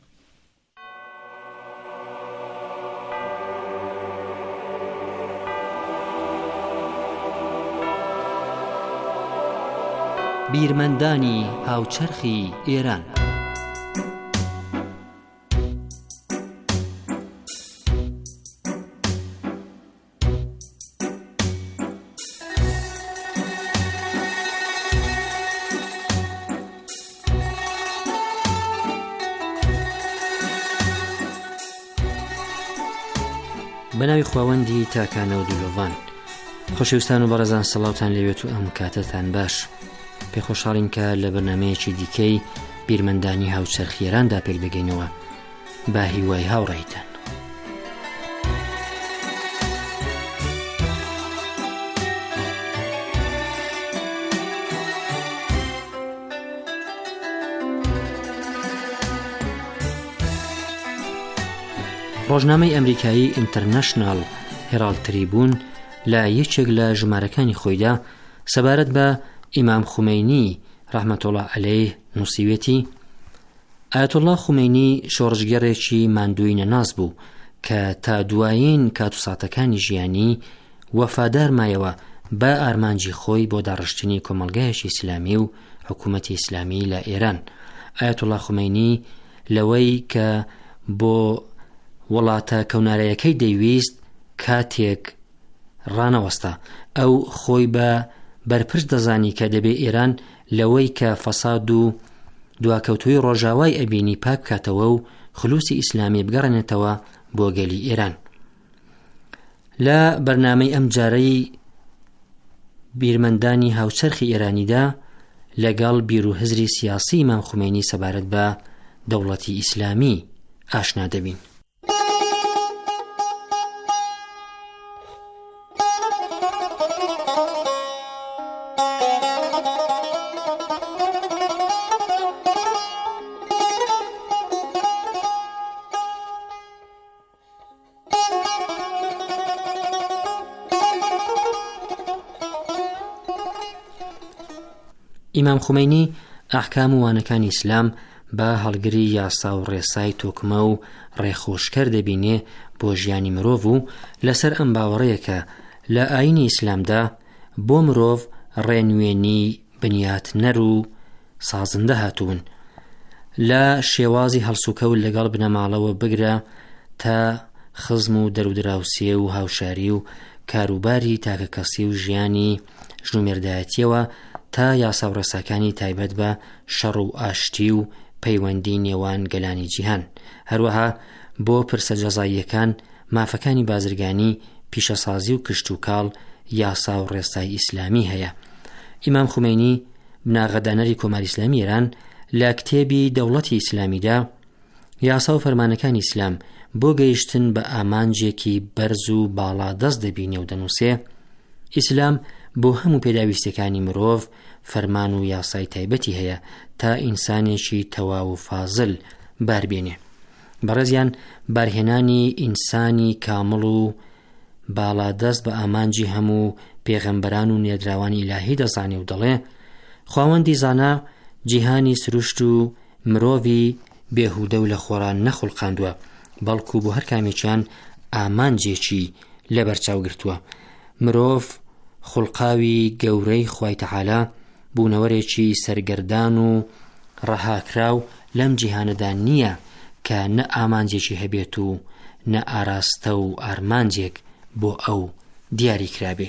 بیرمەندانی هاوچەرخی ئێران. بەناوی خواوەندی تاکانە و دلۆڤان خۆشەویستان و بەڕێزان سەڵاوتان لەوێت و ئەم کاتەتان باش. پێخۆشحاڵین کە لە بەرنامەیەکی دیکەی بیرمەندانی هاوچەرخی ئێراندا پێک دەگەینەوە با هیوای هاوڕێیتان. ڕۆژنامەی ئەمریکایی ئینتەرنەشنال هێراڵد تریبون لە یەکێک لە ژمارەکانی خۆیدا سەبارەت بە ئیمام خومەینی ڕەحمەتوڵڵاه عەلەیه نووسیوێتی ئایەتوڵڵاه خومەینی شۆڕژگەڕێکی ماندووی نەناس بوو کە تا دوایین کاتوساتەکانی ژیانی وەفادار مایەوە بە ئارمانجی خۆی بۆ داڕشتنی کۆمەڵگایەکی ئیسلامی و حکوومەتی ئیسلامی لە ئێران. ئایەتوڵڵاه خومەینی لەوەی کە بۆ وڵاتە کەونارەیەکەی دەیویست کاتێک ڕانەوەستا. ئەو خۆی بە بەرپرس دەزانی کە دەبێ ئێران لەوەی کە فەساد و دواکەوتوی ڕۆژاوای ئەبینی پاک بکاتەوە و خلوسی ئیسلامی بگەڕێنێتەوە بۆ گەلی ئێران. لە بەرنامەی ئەم جارەی بیرمەندانی هاوچەرخی ئێرانیدا لەگەڵ بیرروهزری سیاسی ئیمام خومێنی سەبارەت بە دەوڵەتی ئیسلامی ئاشنا دەبین. ئیمام خومێنی ئەحکام و وانەکانی ئیسلام بە هەڵگری یاسا و ڕێسای تۆکمە و ڕێخۆشکەر دەبینێ بۆ ژیانی مرۆڤ و لەسەر ئەم باوەڕەیە کە لە ئاینی ئیسلامدا بۆ مرۆڤ ڕێنوێنی بنیاتنەر و سازندە هاتوون لە شێوازی هەڵسوکەوت لەگەڵ بنەماڵەوە بگرە تا خزم و دەرودراوسێ و هاوشاری و کاروباری تاکە کەسی و ژیانی ژنومێردایەتیەوە تا یاسا و ڕێساکانی تایبەت بە شەڕ و ئاشتی و پەیوەندی نێوان گەلانی جیهان. هەروەها بۆ پرسە جەزاییەکان مافەکانی بازرگانی، پیشەسازی و کشت و کاڵ یاسا و ڕێسای ئیسلامی هەیە. ئیمام خومێنی بناغەدانەری کۆماری ئیسلامی ئێران لە کتێبی دەوڵەتی ئیسلامیدا یاسا و فەرمانەکانی ئیسلام بۆ گەیشتن بە ئامانجێکی بەرز و باڵا دەست دەبینێ و دەنووسێ ئیسلام بۆ هەموو پێداویستەکانی مرۆڤ فەرمان و یاسای تایبەتی هەیە تا ئینسانێکی تەواو و فازل باربێنێ. بەڕێزیان، بارهێنانی ئینسانی کامڵ و باڵادەست بە ئامانجی هەموو پێغەمبەران و نێدراوانی ئیلاهی دەزانێ و دەڵێ خواوەندی زانا جیهانی سروشت و مرۆڤی بێهودە و لە خۆران نەخڵقاندووە، بەڵکو بۆ هەر کامێکیان ئامانجێکی لەبەرچاو گرتووە. مرۆڤ خوڵقاوی گەورەی خوای تەعالا بوونەوەرێکی سەرگەردان و ڕەهاکراو لەم جیهانەدا نییە کە نە ئامانجێکی هەبێت و نە ئاراستە و ئارمانجێک بۆ ئەو دیاری کرابێ.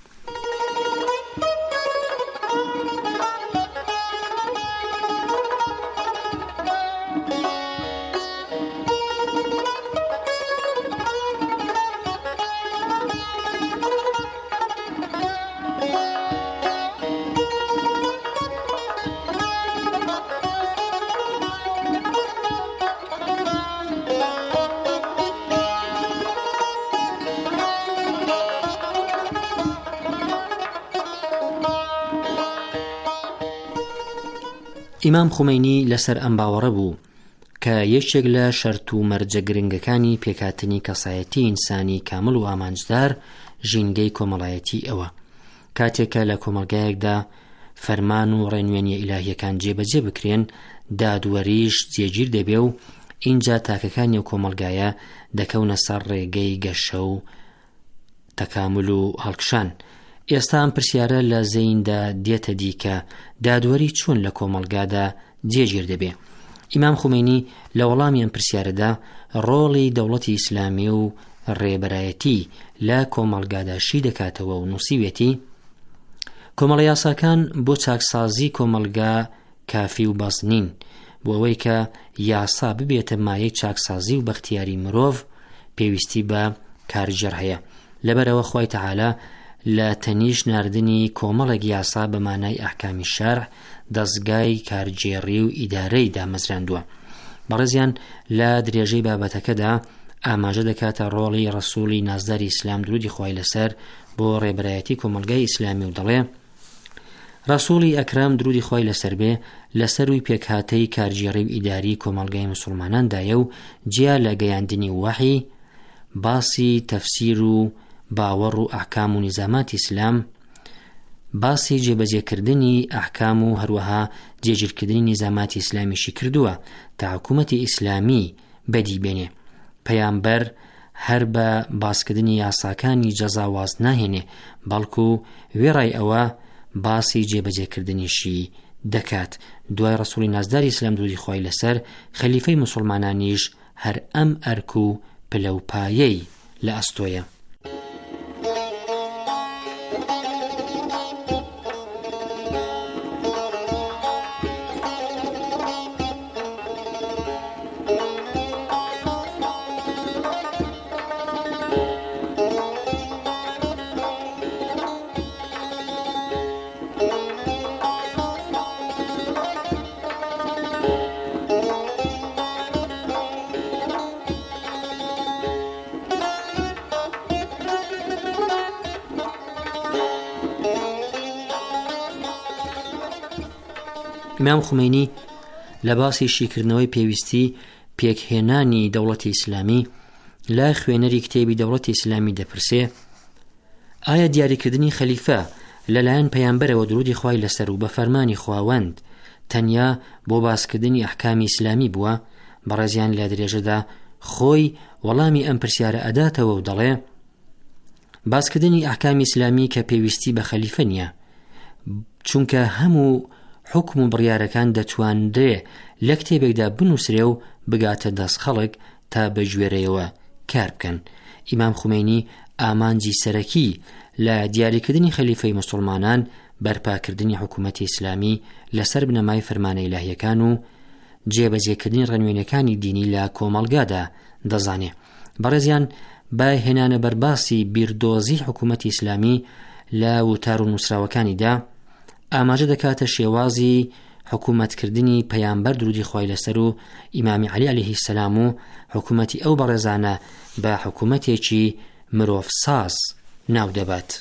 ئیمام خومێنی لەسەر ئەم باوەڕە بوو کە یەکێک لە شەرت و مەرجە گرنگەکانی پێکهاتنی کەسایەتی ئینسانی کامل و ئامانجدار ژینگەی کۆمەڵایەتی ئەوە. کاتێکە لە کۆمەلگایەکدا فەرمان و ڕێنوێنیە ئیلاهیەکان جێبەجێ بکرێن، دادوەریش جێگیر دەبێ و اینجا تاکەکانی و کۆمەلگایە دەکەونە سەر ڕێگەی گەشە و تەکامل و هەڵکشان. ئێستا ئەم پرسیارە لە زەیندا دێتە دی کە دادوەری چۆن لە کۆمەلگادا جێگیر دەبێ. ئیمام خومێنی لە وەڵامی ئەم پرسیارەدا ڕۆڵی دەوڵەتی ئیسلامی و ڕێبەرایەتی لە کۆمەلگاداشی دەکاتەوە و نووسیوێتی کۆمەڵە یاساکان بۆ چاکسازی کۆمەلگا کافی و باس نین، بۆ ئەوەی کە یاسا ببێتە مایەی چاکسازی و بەختیاری مرۆڤ پێویستی بە کارجێر هەیە. لەبەرەوە خوای تەعالا لە تەنیش ناردنی کۆمەڵێک یاسا بە مانای ئەحکامی شەرع دەستگای کارجێڕی و ئیدارەی دامەزراندووە. بەڕێزیان، لە درێژەی بابەتەکەدا ئاماژە دەکاتە ڕۆڵی ڕەسوولی نازداری ئیسلام درودی خوای لەسەر بۆ ڕێبەرایەتی کۆمەلگای ئیسلامی و دەڵێ ڕەسوولی ئەکرام درودی خوای لەسەر بێ لەسەروی پێکهاتەی کارجێڕی و ئیداری کۆمەلگای موسڵماناندایە و جیا لە گەیاندنی وحی، باسی تەفسیر و باوەڕ و ئەحکام و نیزاماتی ئیسلام، باسی جێبەجێکردنی ئەحکام و هەروەها جێگیرکردنی نیزاماتی ئیسلامیشی کردووە تا حکوومەتی ئیسلامی بەدی بێنێ. پەیامبەر هەر بە باسکردنی یاساکانی جەزاواز ناهێنێ، بەڵکو وێڕای ئەوە باسی جێبەجێکردنیشی دەکات. دوای ڕەسوولی نازداری ئیسلام درودی خوای لەسەر، خەلیفەی موسڵمانانیش هەر ئەم ئەرک و پلەپایەی لە ئەستۆیە. ئیمام خومینی لە باسی شیکردنەوەی پێویستی پێکهێنانی دەوڵەتی ئیسلامی لای خوێنەری کتێبی دەوڵەتی ئیسلامی دەپرسێ ئایا دیاریکردنی خەلیفە لەلایەن پەیامبەرەوە درودی خوای لەسەر و بە فەرمانی خواوەند تەنیا بۆ باسکردنی ئەحکامی ئیسلامی بووە؟ بەڕێزیان لە درێژەدا خۆی وەڵامی ئەم پرسیارە ئەداتەوە و دەڵێ باسکردنی ئەحکامی ئیسلامی کە پێویستی بە خەلیفە نییە، چونکە هەموو حکم و بڕیارەکان دەتواندرێ لە کتێبێکدا بنووسرێ و بگاتە دەست خەڵک تا بەگوێرەیەوە کار بکەن. ئیمام خومینی ئامانجی سەرەکی لە دیاریکردنی خەلیفەی موسڵمانان بەرپاکردنی حکوومەتی ئیسلامی لەسەر بنەمای فەرمانە ئیلاهیەکان و جێبەجێکردنی ڕێنوێنەکانی دینی لە کۆمەڵگادا دەزانێ. بەڕێزیان با هێنانە بەرباسی بیردۆزی حکوومەتی ئیسلامی لە وتار و نووسراوەکانیدا ئاماژە دەکاتە شێوازی حکوومەتکردنی پەیامبەر درودی خوای لەسەر و ئیمامی عەلی عەلەیهی سەلام و حکوومەتی ئەو بەڕێزانە بە حکوومەتێکی مرۆڤ ساز ناو دەبات.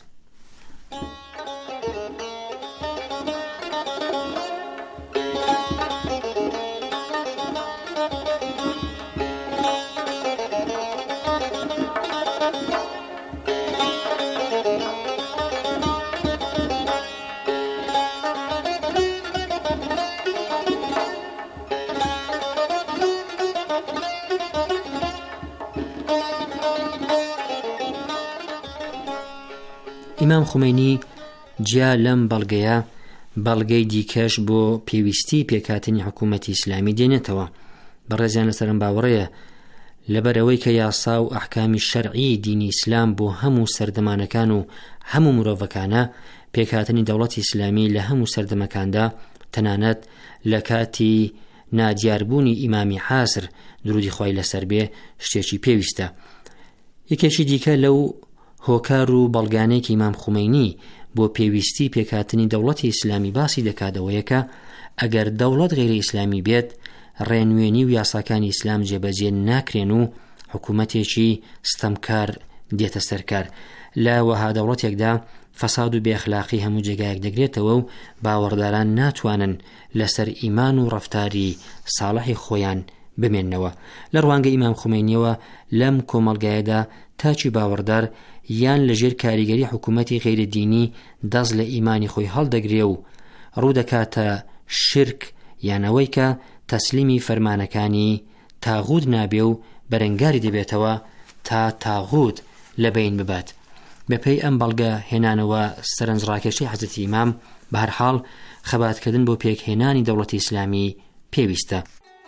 ئیمام خومینی جیا لەم بەڵگەیە بەڵگەی دیکەش بۆ پێویستی پێکاتنی حکوومەتی ئیسلامی دێنێتەوە. بەڕێزیان لەسەرم باوەڕەیە لەبەرەوەی کە یاسا و ئەحکامی شەرعی دینی ئیسلام بۆ هەموو سەردەمانەکان و هەموو مرۆڤەکانە، پێکاتنی دەوڵەتی ئیسلامی لە هەموو سەردەمەکاندا تەنانەت لە کاتی نادیاربوونی ئیمامی حاسر درودی خوای لەسەر بێ شتێکی پێویستە. یەکێکی دیکە لەو هۆکار و بەڵگانەیەکی ئیمام خومینی بۆ پێویستی پێکاتنی دەوڵەتی ئیسلامی باسی دەکاتەوەیەکە ئەگەر دەوڵەت غێرە ئیسلامی بێت ڕێنوێنی و یاساکانی ئیسلام جێبەجێ ناکرێن و حکوومەتێکی ستەمکار دێتە سەرکار. لە وەها دەوڵەتێکدا فەساد و بێئەخلاقی هەموو جێگایەک دەگرێتەوە و باوەڕداران ناتوانن لەسەر ئیمان و ڕەفتاری ساڵحی خۆیان بمێننەوە. لە ڕوانگە ئیمام خومینیەوە لەم کۆمەڵگایەدا تاچی باوەڕدار یان لەژێر کاریگەری حکوومەتی غێرەدینی دەست لە ئیمانی خۆی هەڵدەگرێ و ڕوو دەکاتە شرک یانەوەی کە تەسلیمی فەرمانەکانی تاغوت نابێ و بەرەنگاری دەبێتەوە تا تاغوت لە بین ببات. بەپێی ئەم بەڵگە هێنانەوە سەرنجڕاکێشەی حەزرەتی ئیمام بە هەر حاڵ خەباتکردن بۆ پێکهێنانی دەوڵەتی ئیسلامی پێویستە.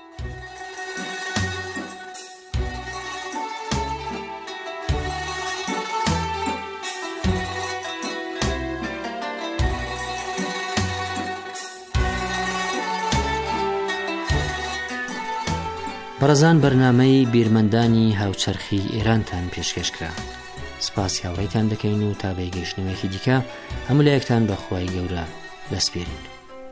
بەڕێزان بەرنامەی بیرمەندانی هاوچەرخی ئێرانتان پێشکەشکرا. سپاسی هاوڕێیتان دەکەین و تا بەیگەشتنەوەیەکی دیکە هەموو لایەکتان بەخوای گەورە دەسپێرین.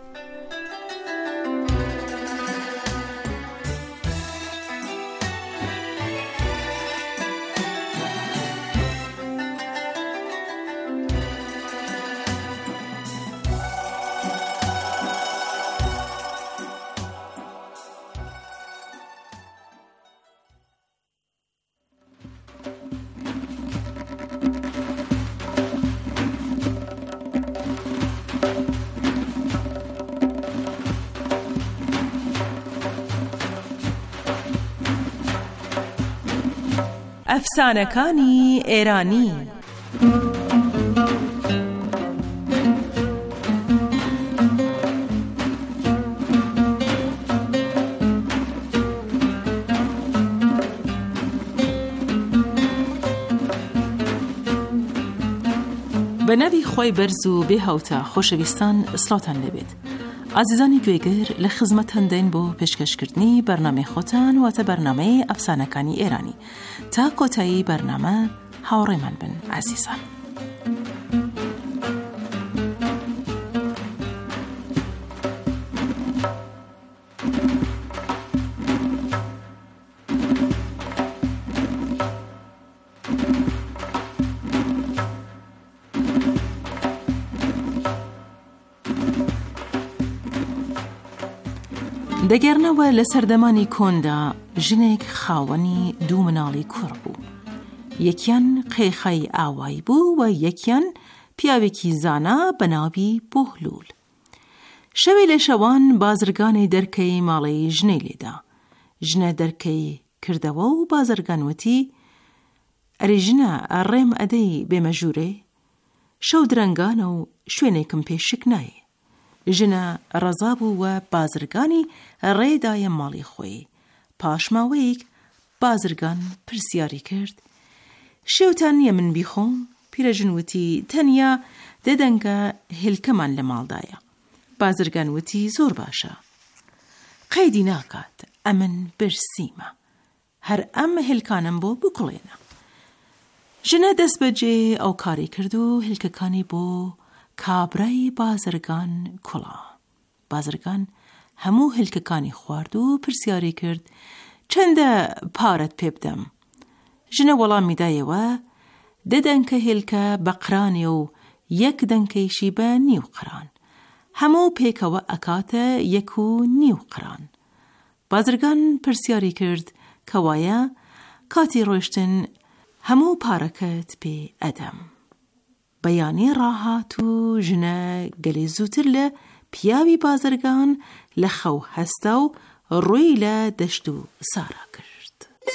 ئەفسانەکانی ئێرانی. بە نەوی خۆی بەرز و بێ هەوتە خۆشەویستان سڵاتان لەبێت. عزیزانی گوێگەر لە خزمەت هەندین بۆ پێشکەشکردنی بەرنامەی خۆتان واتە بەرنامەی ئەفسانەکانی ئێرانی. تا کۆتایی بەرنامە هاوڕێمان بن عزیزان. دەگەرنەوە لە سەردەمانی کۆندا ژنێک خاوەنی دوو مناڵی کوڕ بوو. یەکیان قێخەی ئاوایی بوو و یەکیان پیاوێکی زانا بە ناوی بۆهلول. شەوێ لە شەوان بازرگانی دەرکەی ماڵەی ژنەی لێدا. ژنە دەرکەی کردەوە و بازرگان وتی: ئەرێ ژنە، ڕێم ئەدەی بێمەژوورێ؟ شەو درەنگانە و شوێنێکم پێشک نایە. ژنە ڕەزا بوو و بازرگانی ڕێدایە ماڵی خۆی. پاشماوەیەک بازرگان پرسیاری کرد: شێوتان نییە من بیخۆم؟ پیرەژن وتی: تەنیا دەدەنگە هێلکەمان لە ماڵدایە. بازرگان وتی: زۆر باشە، قەیدی ناکات، ئەمن برسیمە، هەر ئەم هێلکانم بۆ بکوڵێنە. ژنە دەست بەجێ ئەو کاری کرد و هێلکەکانی بۆ کابرای بازرگان کوڵا. بازرگان هەموو هێلکەکانی خوارد و پرسیاری کرد: چەندە پارەت پێ بدەم؟ ژنە وەڵامی دایەوە: دە دەنکە هێلکە بە قرانێ و یەک دەنکەیشی بە نیو قران، هەموو پێکەوە ئەکاتە یەک و نیو قران. بازرگان پرسیاری کرد کەوایە کاتی ڕۆیشتن هەموو پارەکەت پێ ئەدەم. بەیانی ڕاهات و ژنە گەلێ زووتر لە پیاوی بازرگان لە خەو هەستا و ڕووی لە دەشت و سارا کرد.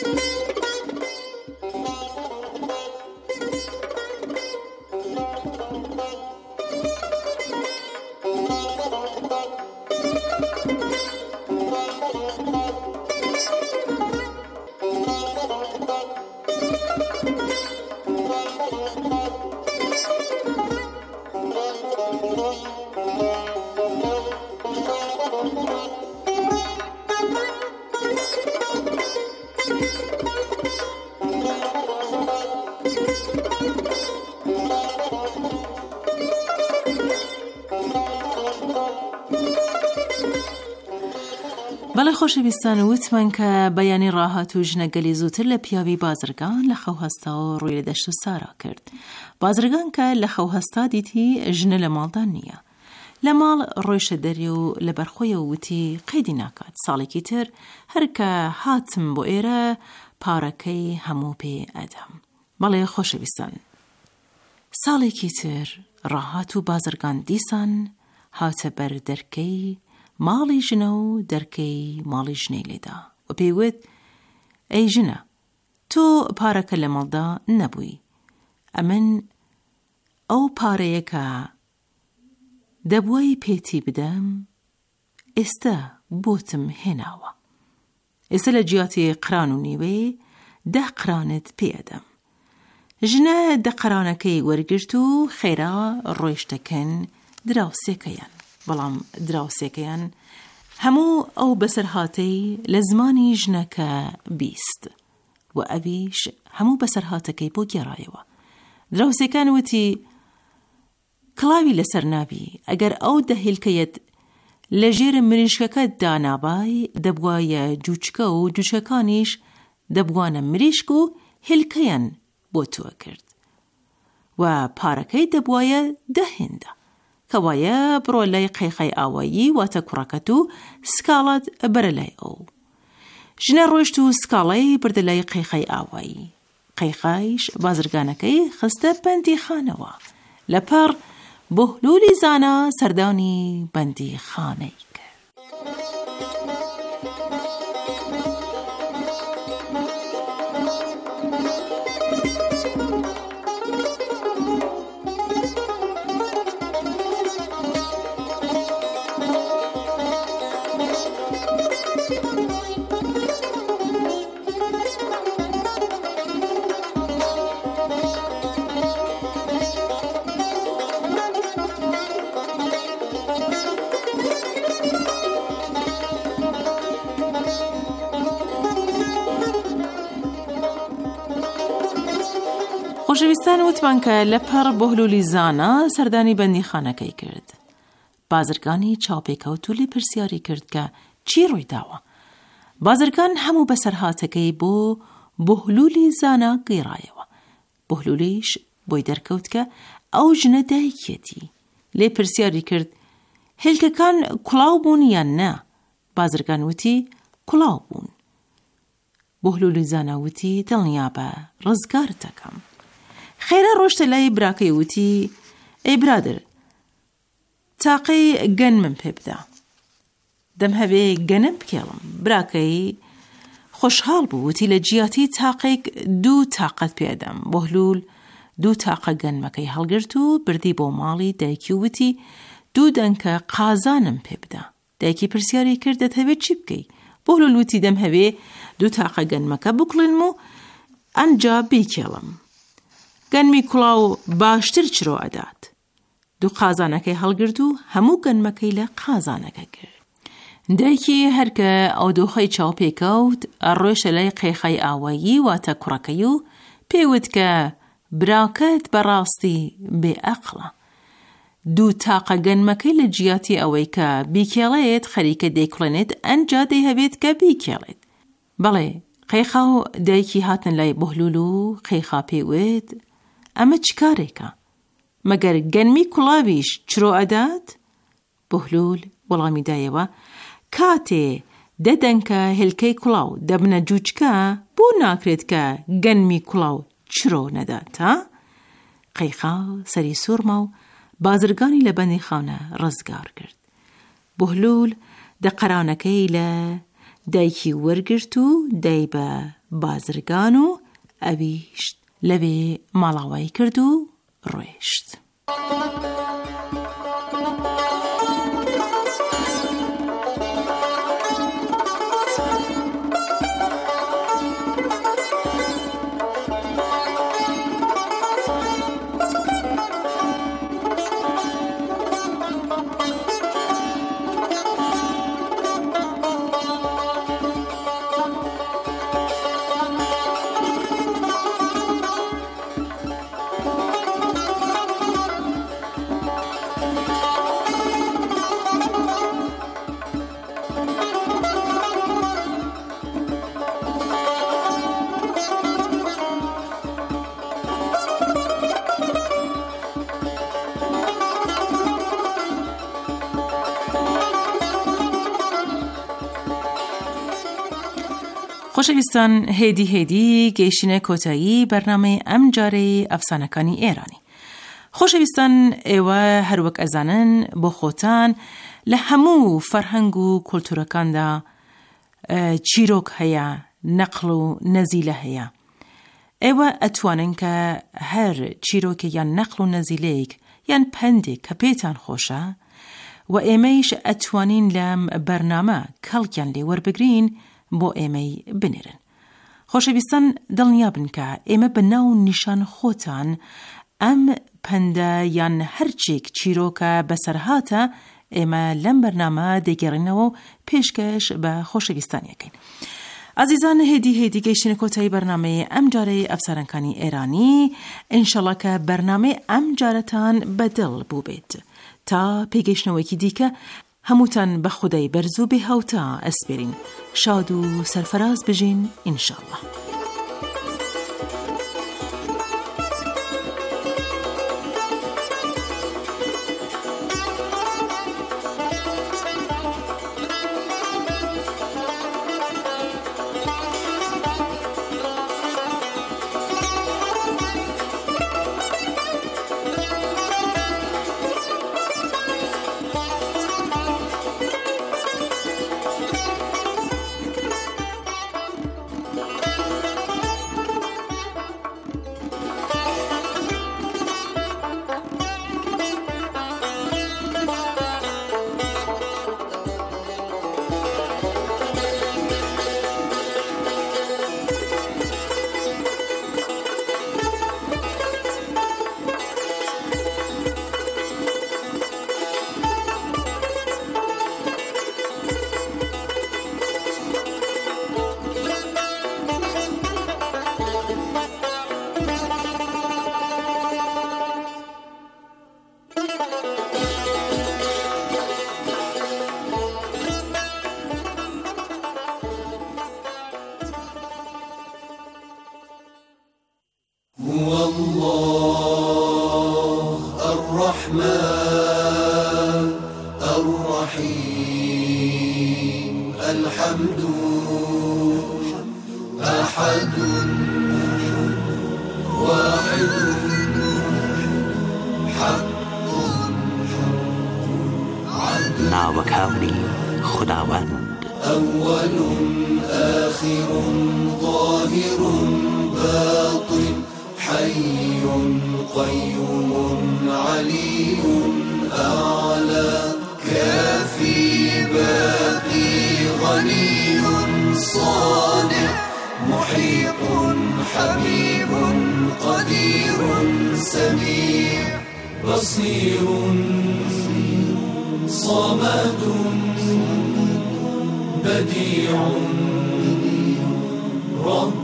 بەڵێ خۆشەویستان، وتمان کە بەیانی ڕاهات و ژنە گەلی زووتر لە پیاوی بازرگان لە خەو هەستا و ڕووی لە دەشت و سارا کرد. بازرگان کە لە خەو هەستا دیتی ژنە لە ماڵدا نییە. لە ماڵ ڕۆیشە دەرێ و لە بەرخۆیە وتی: قەیدی ناکات، ساڵێکی تر هەر کە هاتم بۆ ئێرە پارەکەی هەموو پێ ئەدەم. بەڵێ خۆشەویستان، ساڵێکی تر ڕاهات و بازرگان دیسان هاتە بەر دەرکەی ماڵی ژنە و دەرکەی ماڵی ژنەی لێدا و پێیوت: ئەی ژنە، تۆ پارەکە لە ماڵدا نەبووی، ئەمن ئەو پارەیەکە دەبووی پێتی بدەم، ئێستا بۆتم هێناوە. ئێستا لە جیاتی قران و نیوێ دە قرانت پێدەم. ژنە دە قرانەکەی وەرگرت و خێرا ڕۆیشتەکەن دراوسێکەیان. بەڵام دراوسێکەیان هەموو ئەو بەسەرهاتەی لە زمانی ژنەکە بیست و ئەویش هەموو بەسەرهاتەکەی بۆ گێڕایەوە. دراوسێکان وتی: کڵاوی لەسەر نابی، ئەگەر ئەو دەهێلکەیەت لە ژێر مریشکەکەت دانابای دەبوایە جوچکە و جوچەکانیش دەبوانە مریشک و هێلکەیان بۆ تۆ کرد و پارەکەی دەبوایە دەهێندە. کەوایە بڕۆ لای قەیخەی ئاوایی واتە کوڕەکەت و سکاڵات بەرە لای ئەو. ژنە ڕۆیشت و سکاڵای بردە لای قەیخەی ئاوایی. قەیخایش بازرگانەکەی خستە بەندی خانەوە. لەپەر بۆهلولی زانا سەردانی بەندی خانەی کرد. خۆشەویستان، وتمان کە لە پەڕ بۆهلولی زانا سەردانی بەندی خانەکەی کرد. بازرگانی چاوپێکەوت و لێ پرسیاری کرد کە چی ڕووی داوە. بازرگان هەموو بەسەرهاتەکەی بۆ بۆهلولی زانا گێڕایەوە. بۆهلولیش بۆی دەرکەوت کە ئەو ژنە دایکێتی. لێ پرسیاری کرد: هێلکەکان کوڵاو بوون یان نا؟ بازرگان وتی کوڵاو بوون. بەهلول زانە وتی دڵنیا بە ڕزگارت دەکەم. خێرا ڕۆشتە لای براکەی وتی ئەی برادر، تاقەی گەنمم پێ بدە، دەم هەوێ گەنم بکێڵم. براکەی خۆشحاڵ بوو، وتی لە جیاتی تاقێک دوو تاقەت پێدەم. بەهلول دوو تاقە گەنمەکەی هەڵگرت و بردی بۆ ماڵی دایکی وتی دوو دەنکە قازانم پێ بدە. دایکی پرسیاری کرد دەتەوێت چی بکەی؟ بەهلول وتی دەم هەوێ دوو تاقە گەنمەکە بکڵێنم و ئەنجا بیکێڵم. گەنمی کوڵاو باشتر چرۆ ئەدات. دوو قازانەکەی هەڵگرت و هەموو گەنمەکەی لە قازانەکە کرد. دایکی هەرکە ئەو دۆخەی چاو پێکەوت ڕۆیشە لای قێخەی ئاوایی واتە کوڕەکەی و پێوت کە براکەت بەڕاستی بێئەقڵە. دوو تاقە گەنمەکەی لە جیاتی ئەوەی کە بیکێڵێت خەریکە دەیکڵێنێت ئەنجا دەی هەبێت کە بیکێڵێت. بەڵێ قێخا و دایکی هاتن لای بەهلول و قێخا پێوت ئەمە چ کارێکە؟ مەگەر گەنمی کوڵاویش چرۆ ئەدات؟ بەهلول وەڵامی دایەوە کاتێ دەدەنکە هێلکەی کوڵاو دەبنە جووچکە بۆ ناکرێت کە گەنمی کوڵاو چرۆ نەدات ها؟ قێخا سەری سوورما و بازرگانی لە بەندی خانە ڕزگار کرد. بەهلول دەقەرانەکەی لە دایکی وەرگرت و دای بە بازرگان و ئەویش لەوێ ماڵاوایی کرد و ڕۆیشت. خۆشەویستان، هێدی هێدی گەیشتنە کۆتایی بەرنامەی ئەم جارەی ئەفسانەکانی ئێرانی. خۆشەویستان، ئێوە هەروەک ئەزانن بۆ خۆتان لە هەموو فەرهەنگ و کولتورەکاندا چیرۆک هەیە، نەقڵ و نەزیلە هەیە. ئێوە ئەتوانن کە هەر چیرۆکێک یان نەقڵ و نەزیلەیەک یان پەندێک کە پێتان خۆشە و ئێمەیش ئەتوانین لەم بەرنامە کەڵکیان لێ وەربگرین بۆ ئێمەی بنێرن. خۆشەویستان، دڵنیا بن کە ئێمە بە ناو نیشان خۆتان ئەم پەندە یان هەرچێک چیرۆکە بەسەرهاتە ئێمە لەم بەرنامە دەگەڕینەوە و پێشکەش بە خۆشەویستانیەکەین. عزیزان، هێدی هێدی گەیشتنە کۆتایی بەرنامەی ئەم جارەی ئەفسانەکانی ئێرانی. ئینشەڵڵا کە بەرنامەی ئەم جارەتان بەدڵ بوو بێت. تا پێگەیشتنەوەیکی دیکە هەمووتان بە خودای بەرز و بێ هەوتا ئەسپێرین. شاد و سەرفەراز بژین ئینشەڵڵا. چاوەڕێی خداوند. أول آخر ظاهر باطن حي قيوم علي أعلى كافي باقي غني صانع محيط حبيب قدير سميع بصير صمد بديع رب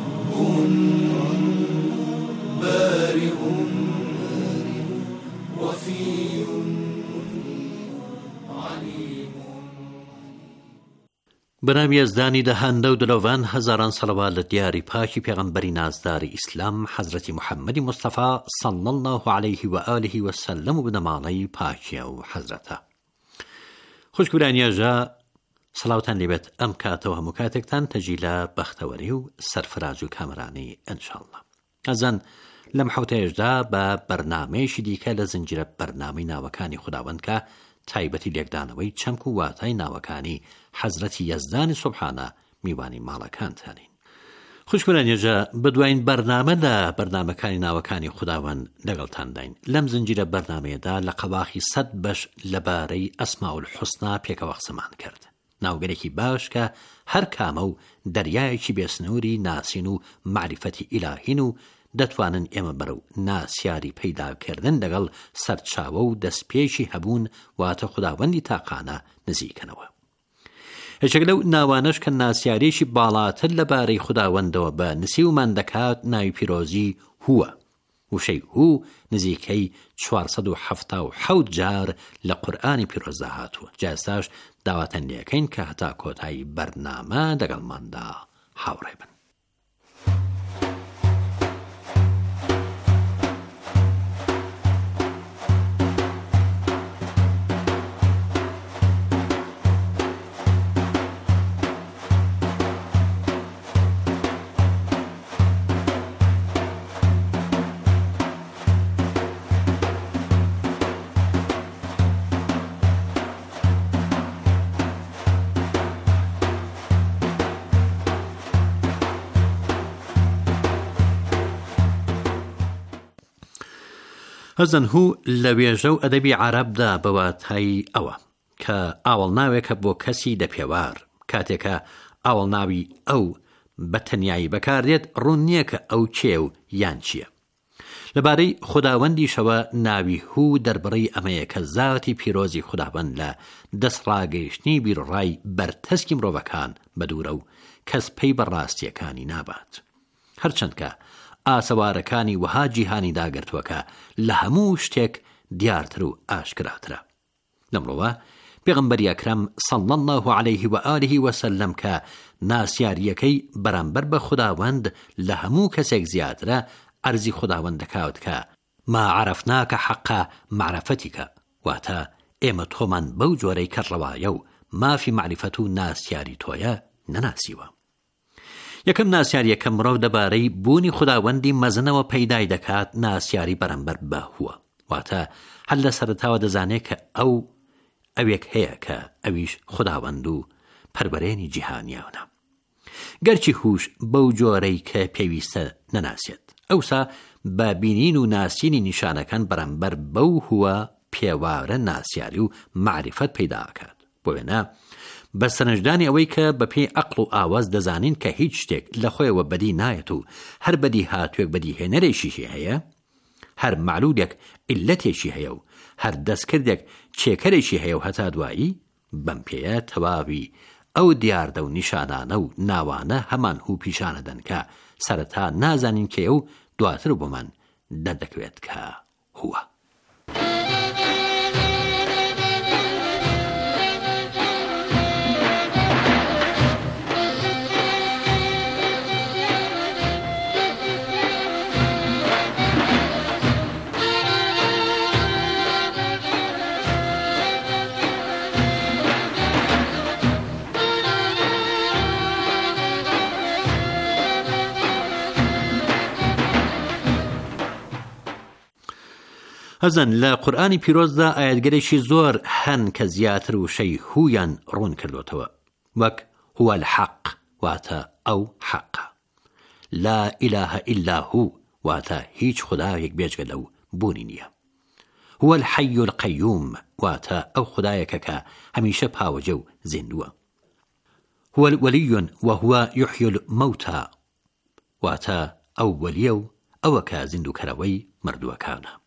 بارئ وفي عليم. بەناوی یەزدانی دەهاندە و دلۆڤان هەزاران سەڵەوات لە دیاری پاکی پێغەمبەری نازداری ئیسلام حەزرەتی محەممەدی مستەفا صلی الله عليه و آله وسلم و بنەماڵەی پاکیە و حەزرەتە. خوشکبرانیێژە سەڵاوتان لێبێت ئەم کاتەوە هەموو کاتێکتان تەجی لە بەختەوەری و سەرفراز و کامرانی ئینشاءالله. ئەزان لەم حوتەیەشدا بە بەرنامەیەشی دیکە لە زنجیرە بەرنامەی ناوەکانی خوداوەند کە تایبەتی لێکدانەوەی چەمک و واتای ناوەکانی حەزرەتی یەزدانی سوبحانە میوانی ماڵەکانتانین. خوشکبرانیێژە بەدوایین بەرنامە لە بەرنامەکانی ناوەکانی خوداوەند لەگەڵتان داین. لەم زنجیرە بەرنامەیەدا لە قەواخی سەد بەش لەبارەی ئەسماء الحوسنا پێکەوە قسەمان کرد. ناوگەرێکی باش کە هەر کامە و دەریایەکی بێسنووری ناسین و معریفەتی ئیلاهین و دەتوانن ئێمە بەرەو ناسیاری پەیداکردن لەگەڵ سەرچاوە و دەستپێکی هەبوون واتە خوداوەندی تاقانە نزیکەنەوە. هێچێک لەو ناوانەش کە ناسیارێکی باڵاتر لەبارەی خوداوەندەوە بە نسیومان دەکات ناوی پیرۆزی هووە. وشەی هوو نزیکەی چوارسەد و حەڤتا و حەوت جار لە قورئانی پیرۆزدا هاتووە. جاستاش داواتەن لێەکەین کە هەتا کۆتایی بەرنامە لەگەڵماندا هاوڕێ بن. هەزن هوو لە وێژە و ئەدەبی عەرەبدا بەواتای ئەوە کە ئاوەڵ ناوێکە بۆ کەسی دەپێوار. کاتێکە ئاوەڵ ناوی ئەو بە تەنیایی بەکاردێت ڕوون نییە کە ئەو کێ و یان چییە. لەبارەی خوداوەندیشەوە ناوی هوو دەربڕی ئەمەیە کە زاتی پیرۆزی خوداوەند لە دەستڕاگەیشتنی بیرڕای بەرتەسکی مرۆڤەکان بەدوورە و کەس پێی بەڕاستیەکانی نابات. هەرچەند کە ئاسەوارەکانی وەها جیهانی داگرتووەکە لە هەموو شتێک دیارتر و ئاشکراترە. لەمڕۆوە پێغەمبەری ئەکرەم صلی الله عليه و آله وسلم کە ناسیاریەکەی بەرامبەر بە خوداوەند لە هەموو کەسێک زیاترە ئەرزی خوداوەند دەکاوت کە ما عرفناکە حەقە معرفەتیکە، واتە ئێمە تۆمان بەو جۆرەی کە ڕەوایە و مافی معرفەت و ناسیاری تۆیە نەناسیوە. یەکەم ناسیاریە کە مرۆڤ دەبارەی بوونی خوداوەندی مەزنەوە پەیدای دەکات ناسیاری بەرامبەر بە هووە، واتە هەر لە سەرەتاوە دەزانێت کە ئەو ئەوێک هەیە کە ئەویش خوداوەند و پەروەرێنی جیهانیانە. گەرچی هوش بەو جۆرەی کە پێویستە نەناسێت، ئەوسا بە بینین و ناسینی نیشانەکان بەرامبەر بەو هووە پێوارە ناسیاری و معرفەت پەیداکات. بۆ وێنە بە سەرنجدانی ئەوەی کە بە پێی عەقڵ و ئاواز دەزانین کە هیچ شتێک لە خۆیەوە بەدی نایەت و هەر بەدی هاتوێک بەدی هێنەرێکیشی هەیە، هەر معلولێک ئیللەتێکی هەیە و هەر دەستکردێک چێکەرێکی هەیە و هەتا دوایی بەم پێیە تەواوی ئەو دیاردە و نیشانانە و ناوانە هەمان هوو پیشانەدەن کە سەرەتا نازانین کێ و دواتر بۆمان دەردەکەوێت کە هووە. هەزن لە قورئانی پیرۆزدا ئاەتگەرێکی زۆر هەن کە زیاتر وشەی هویان ڕوون کردوتەوە، وەک هو الحق واتە ئەو حەقە، لا إله إلا هو واتە هیچ خدایەک بێجگە لەو بوونی نییە، هو الحي القيوم واتە ئەو خدایەکە کە هەمیشە پاوەجە و زیندووە، هو الولي وهو يحيي الموتى واتە ئەو وەلیە و ئەوە کە زیندوکەرەوەی مردووەکانە.